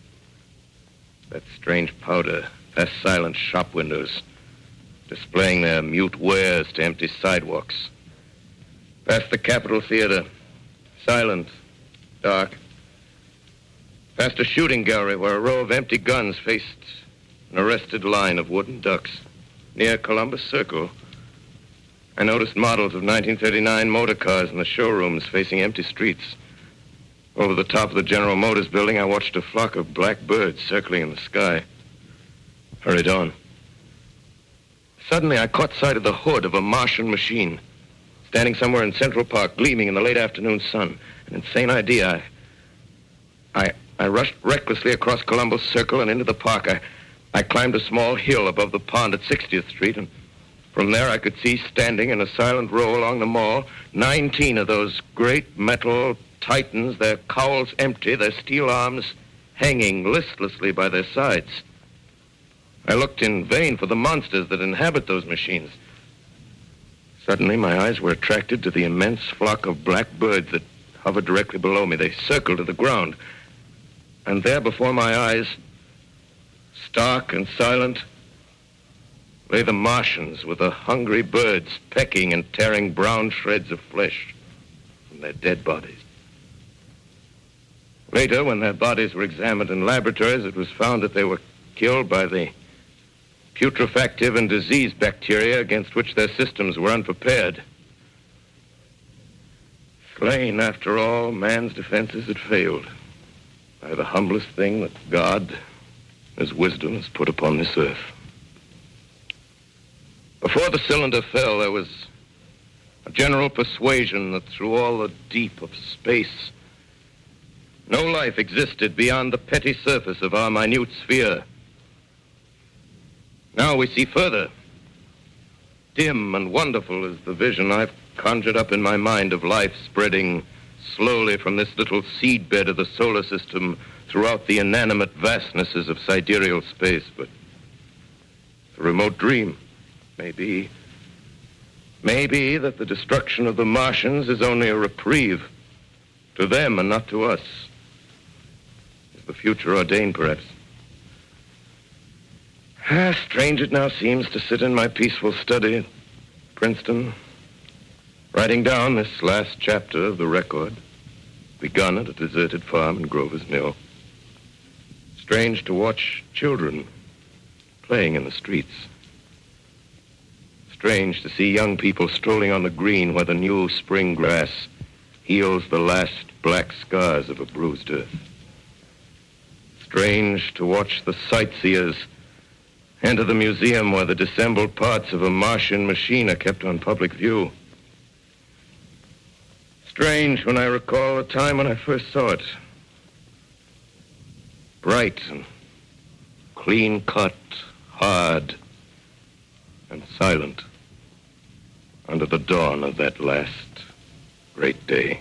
strange powder, past silent shop windows, displaying their mute wares to empty sidewalks. Past the Capitol Theater, silent, dark. Past a shooting gallery where a row of empty guns faced an arrested line of wooden ducks. Near Columbus Circle, I noticed models of 1939 motor cars in the showrooms facing empty streets. Over the top of the General Motors building, I watched a flock of black birds circling in the sky. Hurried on. Suddenly, I caught sight of the hood of a Martian machine, standing somewhere in Central Park, gleaming in the late afternoon sun. An insane idea. I rushed recklessly across Columbus Circle and into the park. I climbed a small hill above the pond at 60th Street, and from there I could see standing in a silent row along the mall 19 of those great metal titans, their cowls empty, their steel arms hanging listlessly by their sides. I looked in vain for the monsters that inhabit those machines. Suddenly, my eyes were attracted to the immense flock of black birds that hovered directly below me. They circled to the ground. And there before my eyes, stark and silent, lay the Martians with the hungry birds pecking and tearing brown shreds of flesh from their dead bodies. Later, when their bodies were examined in laboratories, it was found that they were killed by the putrefactive and disease bacteria against which their systems were unprepared. Slain, after all, man's defenses had failed by the humblest thing that God, his wisdom, has put upon this earth. Before the cylinder fell, there was a general persuasion that through all the deep of space, no life existed beyond the petty surface of our minute sphere. Now we see further. Dim and wonderful is the vision I've conjured up in my mind of life spreading slowly from this little seedbed of the solar system throughout the inanimate vastnesses of sidereal space. But a remote dream, maybe that the destruction of the Martians is only a reprieve to them and not to us. Is the future ordained, perhaps? Strange it now seems to sit in my peaceful study at Princeton, writing down this last chapter of the record, begun at a deserted farm in Grover's Mill. Strange to watch children playing in the streets. Strange to see young people strolling on the green where the new spring grass heals the last black scars of a bruised earth. Strange to watch the sightseers enter the museum where the dissembled parts of a Martian machine are kept on public view. Strange when I recall the time when I first saw it. bright and clean-cut, hard, and silent under the dawn of that last great day.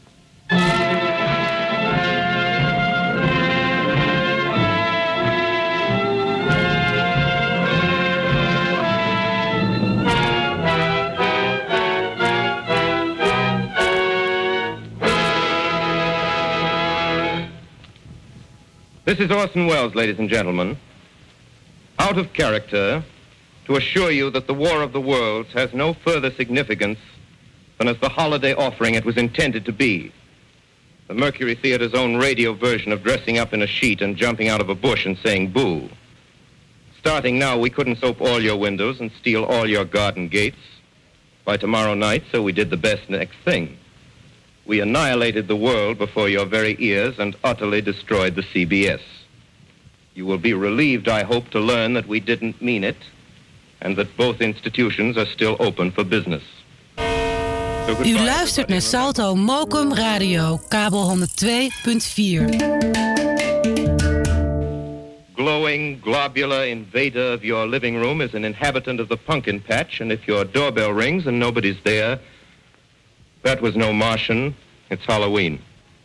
This is Orson Welles, ladies and gentlemen, out of character, to assure you that the War of the Worlds has no further significance than as the holiday offering it was intended to be. The Mercury Theater's own radio version of dressing up in a sheet and jumping out of a bush and saying boo. Starting now, we couldn't soap all your windows and steal all your garden gates by tomorrow night, so we did the best next thing. We annihilated the world before your very ears and utterly destroyed the CBS. You will be relieved, I hope, to learn that we didn't mean it and that both institutions are still open for business. U luistert naar Salto Mokum Radio, kabel 102.4. Glowing, globular invader of your living room is an inhabitant of the pumpkin patch, and if your doorbell rings and nobody's there, that was no Martian, it's Halloween.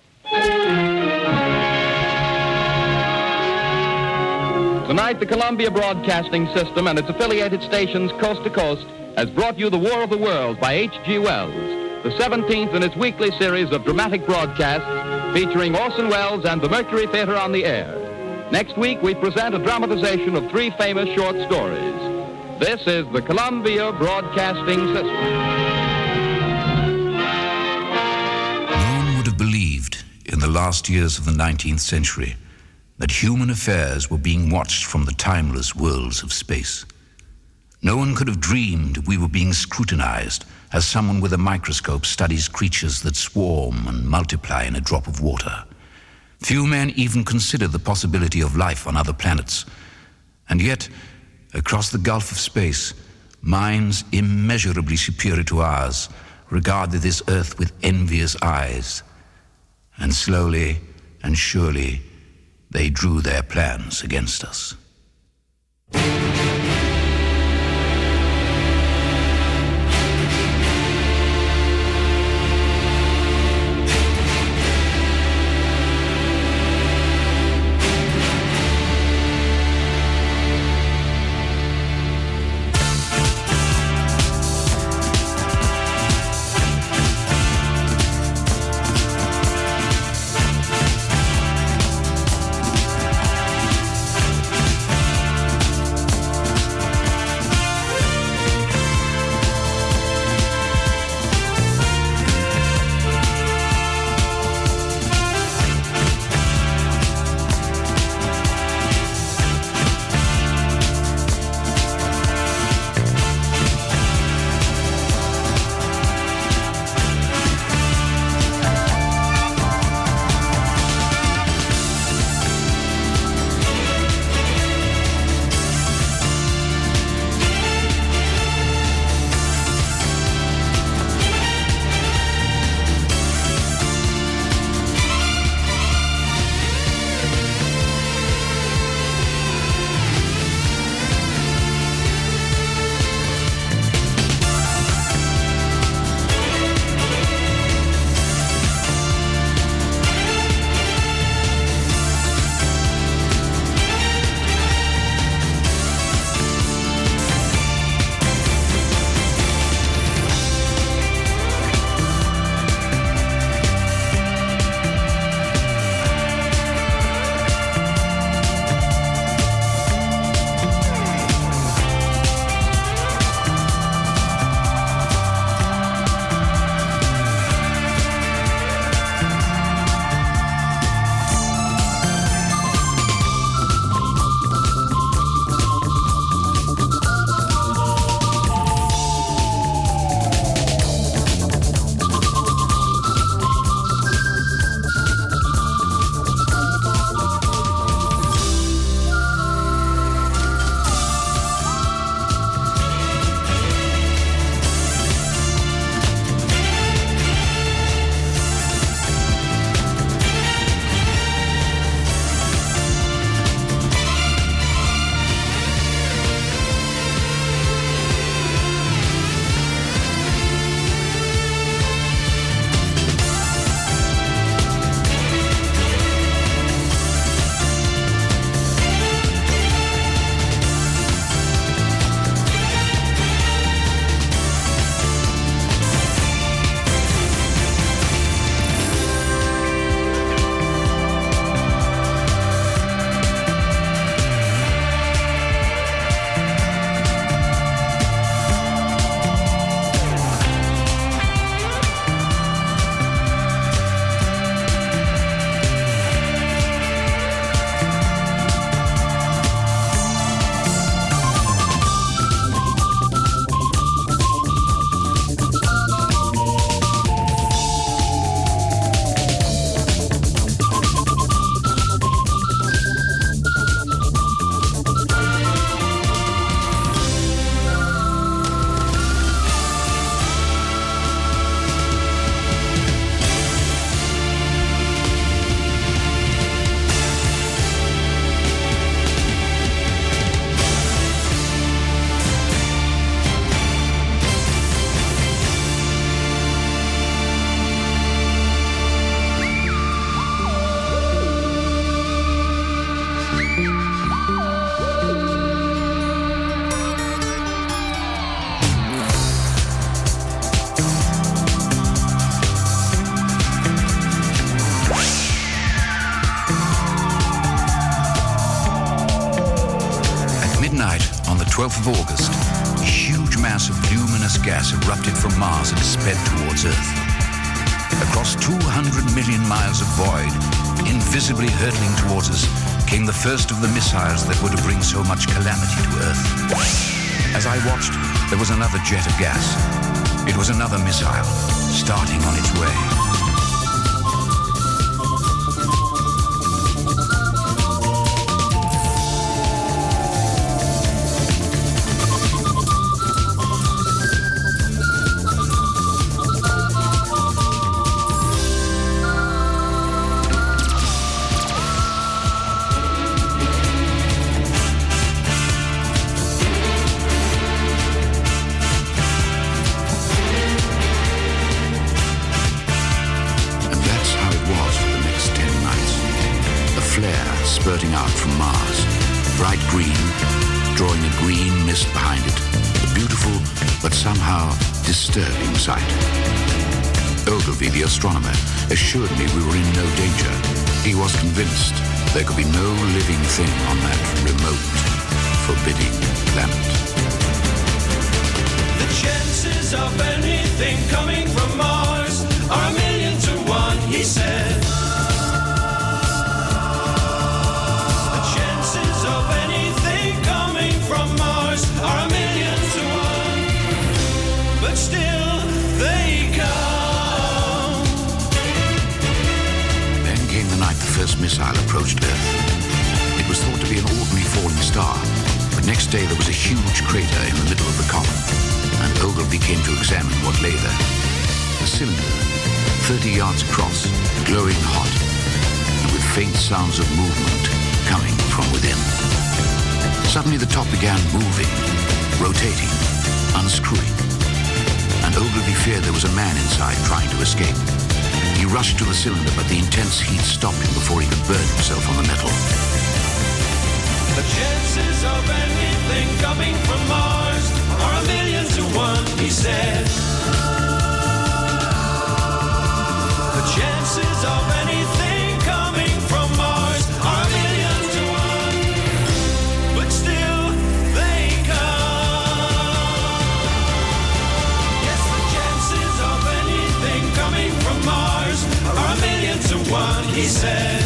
Tonight, the Columbia Broadcasting System and its affiliated stations coast to coast has brought you The War of the Worlds by H.G. Wells, the 17th in its weekly series of dramatic broadcasts featuring Orson Welles and the Mercury Theater on the air. Next week, we present a dramatization of 3 famous short stories. This is the Columbia Broadcasting System. Believed in the last years of the 19th century that human affairs were being watched from the timeless worlds of space. No one could have dreamed we were being scrutinized as someone with a microscope studies creatures that swarm and multiply in a drop of water. Few men even consider the possibility of life on other planets. And yet, across the gulf of space, minds immeasurably superior to ours regarded this Earth with envious eyes. And slowly and surely, they drew their plans against us. 12th of August, a huge mass of luminous gas erupted from Mars and sped towards Earth. Across 200 million miles of void, invisibly hurtling towards us, came the first of the missiles that were to bring so much calamity to Earth. As I watched, there was another jet of gas. It was another missile, starting on its way. Spurting out from Mars, bright green, drawing a green mist behind it, a beautiful but somehow disturbing sight. Ogilvy, the astronomer, assured me we were in no danger. He was convinced there could be no living thing on that remote, forbidding planet. The chances of anything coming from Mars are 1,000,000 to 1, he said. Are 1,000,000 to 1, but still they come. Then came the night the first missile approached Earth. It was thought to be an ordinary falling star, but next day there was a huge crater in the middle of the column, and Ogilvy came to examine what lay there. A cylinder, 30 yards across, glowing hot, and with faint sounds of movement coming from within. Suddenly the top began moving, rotating, unscrewing. And Ogilvy feared there was a man inside trying to escape. He rushed to the cylinder, but the intense heat stopped him before he could burn himself on the metal. The chances of anything coming from Mars are 1,000,000 to 1, he said. The chances of anything coming from Mars are 1,000,000 to 1, but still they come. Yes, the chances of anything coming from Mars are 1,000,000 to 1, he said.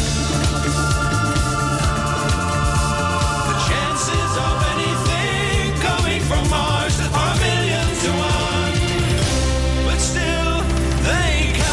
The chances of anything coming from Mars are 1,000,000 to 1, but still they come.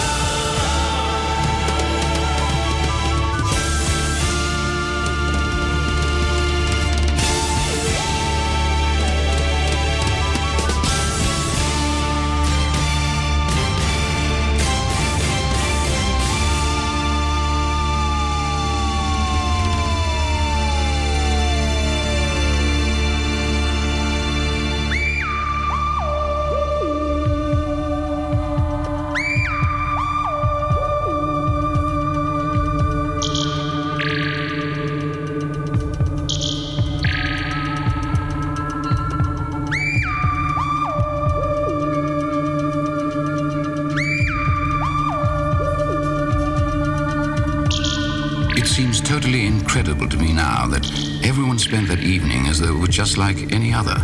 It seems totally incredible to me now that everyone spent that evening as though it were just like any other.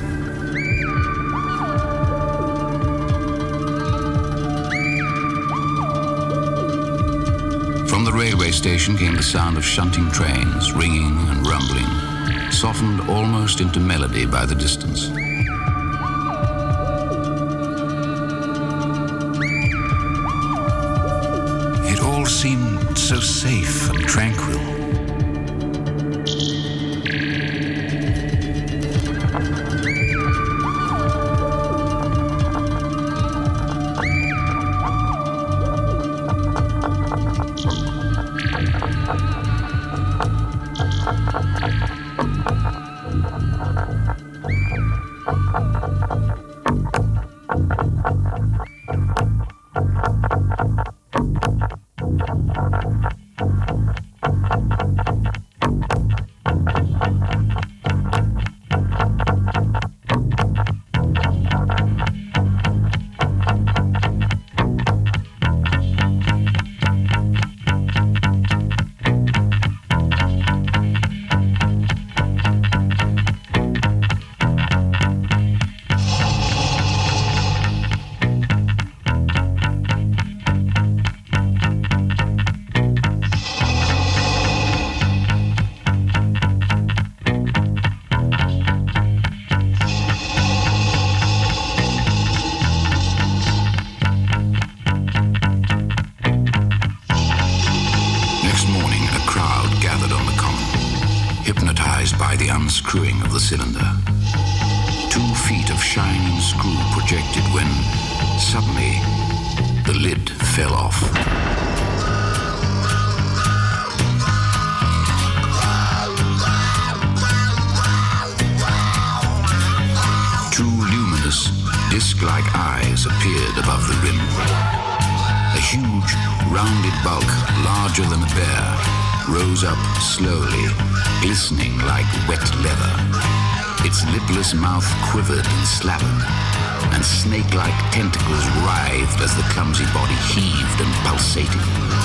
From the railway station came the sound of shunting trains, ringing and rumbling, softened almost into melody by the distance. It all seemed so safe and tranquil. unscrewing of the cylinder. 2 feet of shining screw projected when, suddenly, the lid fell off. Two luminous, disc-like eyes appeared above the rim. A huge, rounded bulk, larger than a bear, rose up slowly, glistening like wet leather. Its lipless mouth quivered and slavered, and snake-like tentacles writhed as the clumsy body heaved and pulsated.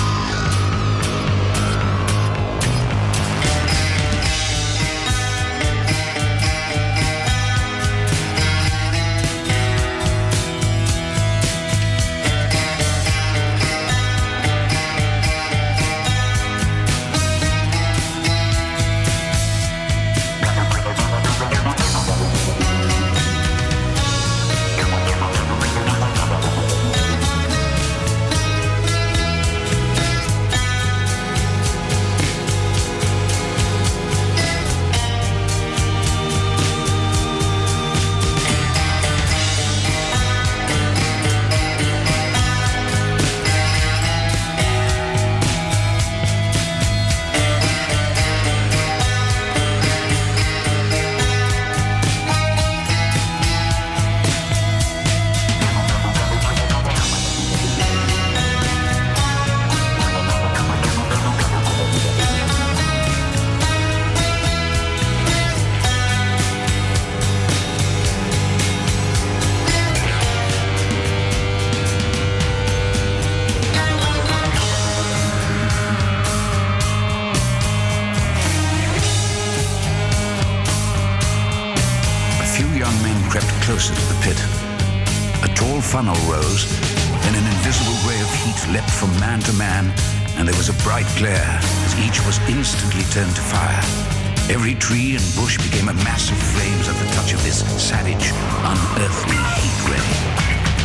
Closer to the pit. A tall funnel rose, then an invisible ray of heat leapt from man to man, and there was a bright glare as each was instantly turned to fire. Every tree and bush became a mass of flames at the touch of this savage, unearthly heat ray.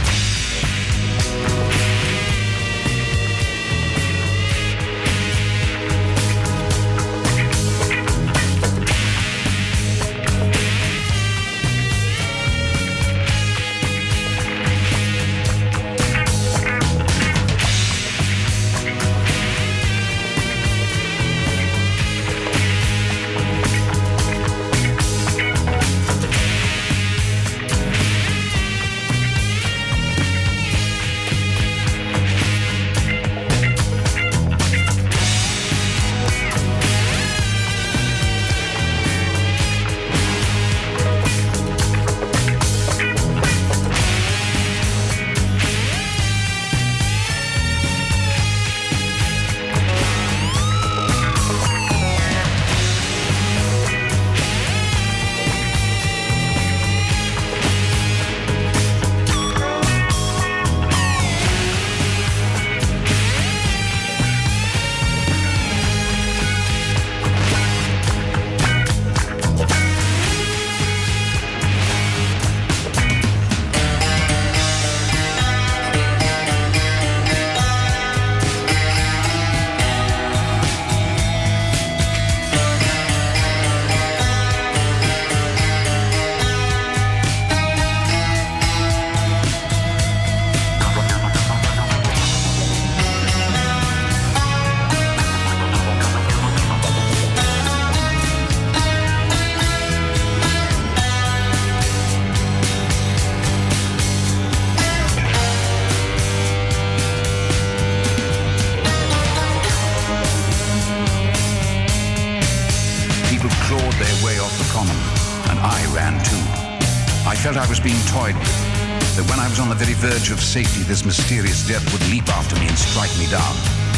I was being toyed with, that when I was on the very verge of safety, this mysterious death would leap after me and strike me down.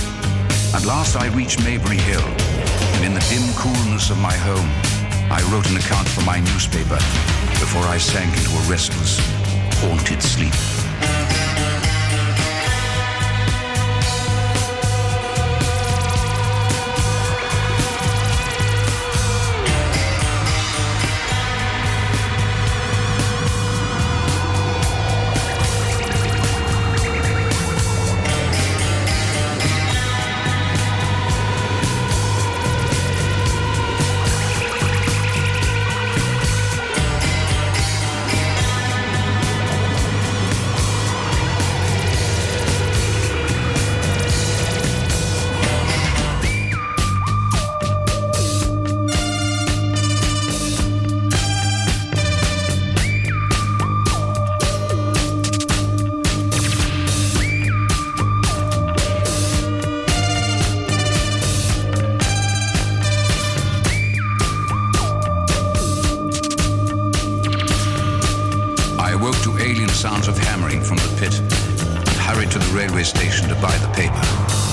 At last I reached Maybury Hill, and in the dim coolness of my home, I wrote an account for my newspaper before I sank into a restless, haunted sleep. hurried to the railway station to buy the paper.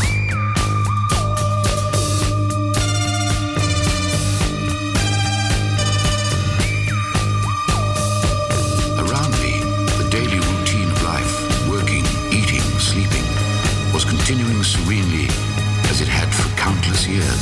Around me, the daily routine of life, working, eating, sleeping, was continuing serenely as it had for countless years.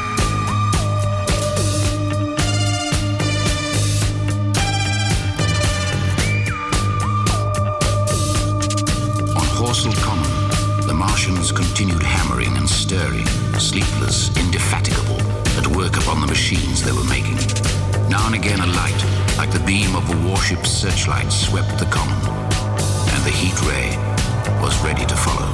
Horsell Common, the Martians continued hammering and stirring, sleepless, indefatigable, at work upon the machines they were making. Now and again a light, like the beam of a warship's searchlight, swept the common, and the heat ray was ready to follow.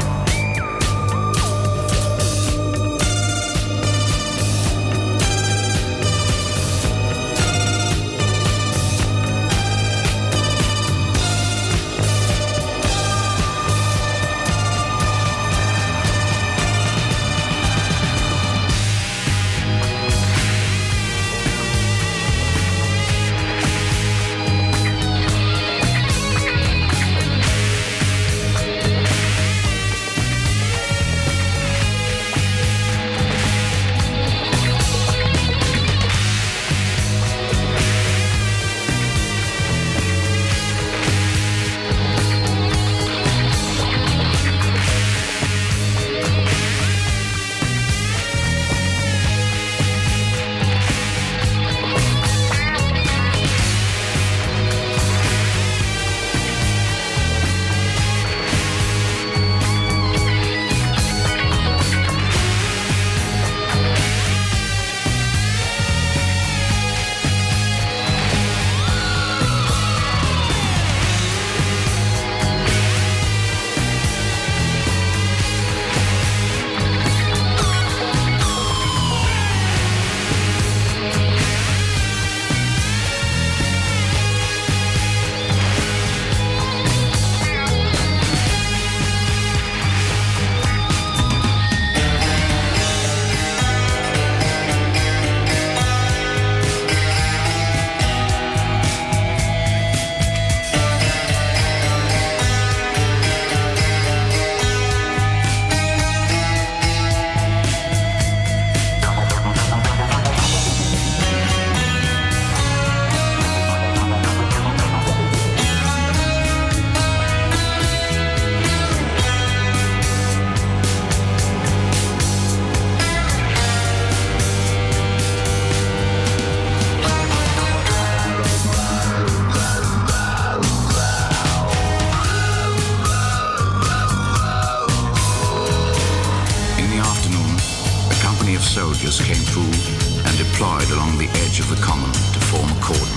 Soldiers came through and deployed along the edge of the common to form a cordon.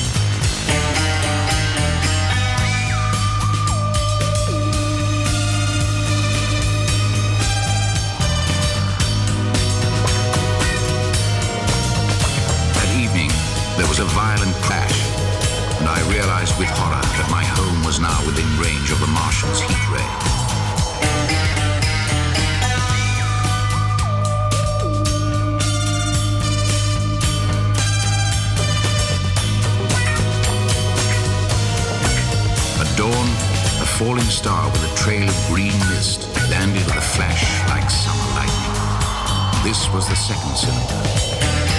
That evening, there was a violent crash, and I realized with horror that my home was now within range of the Martian's heat ray. Dawn, a falling star with a trail of green mist landed with a flash like summer lightning. This was the second cylinder.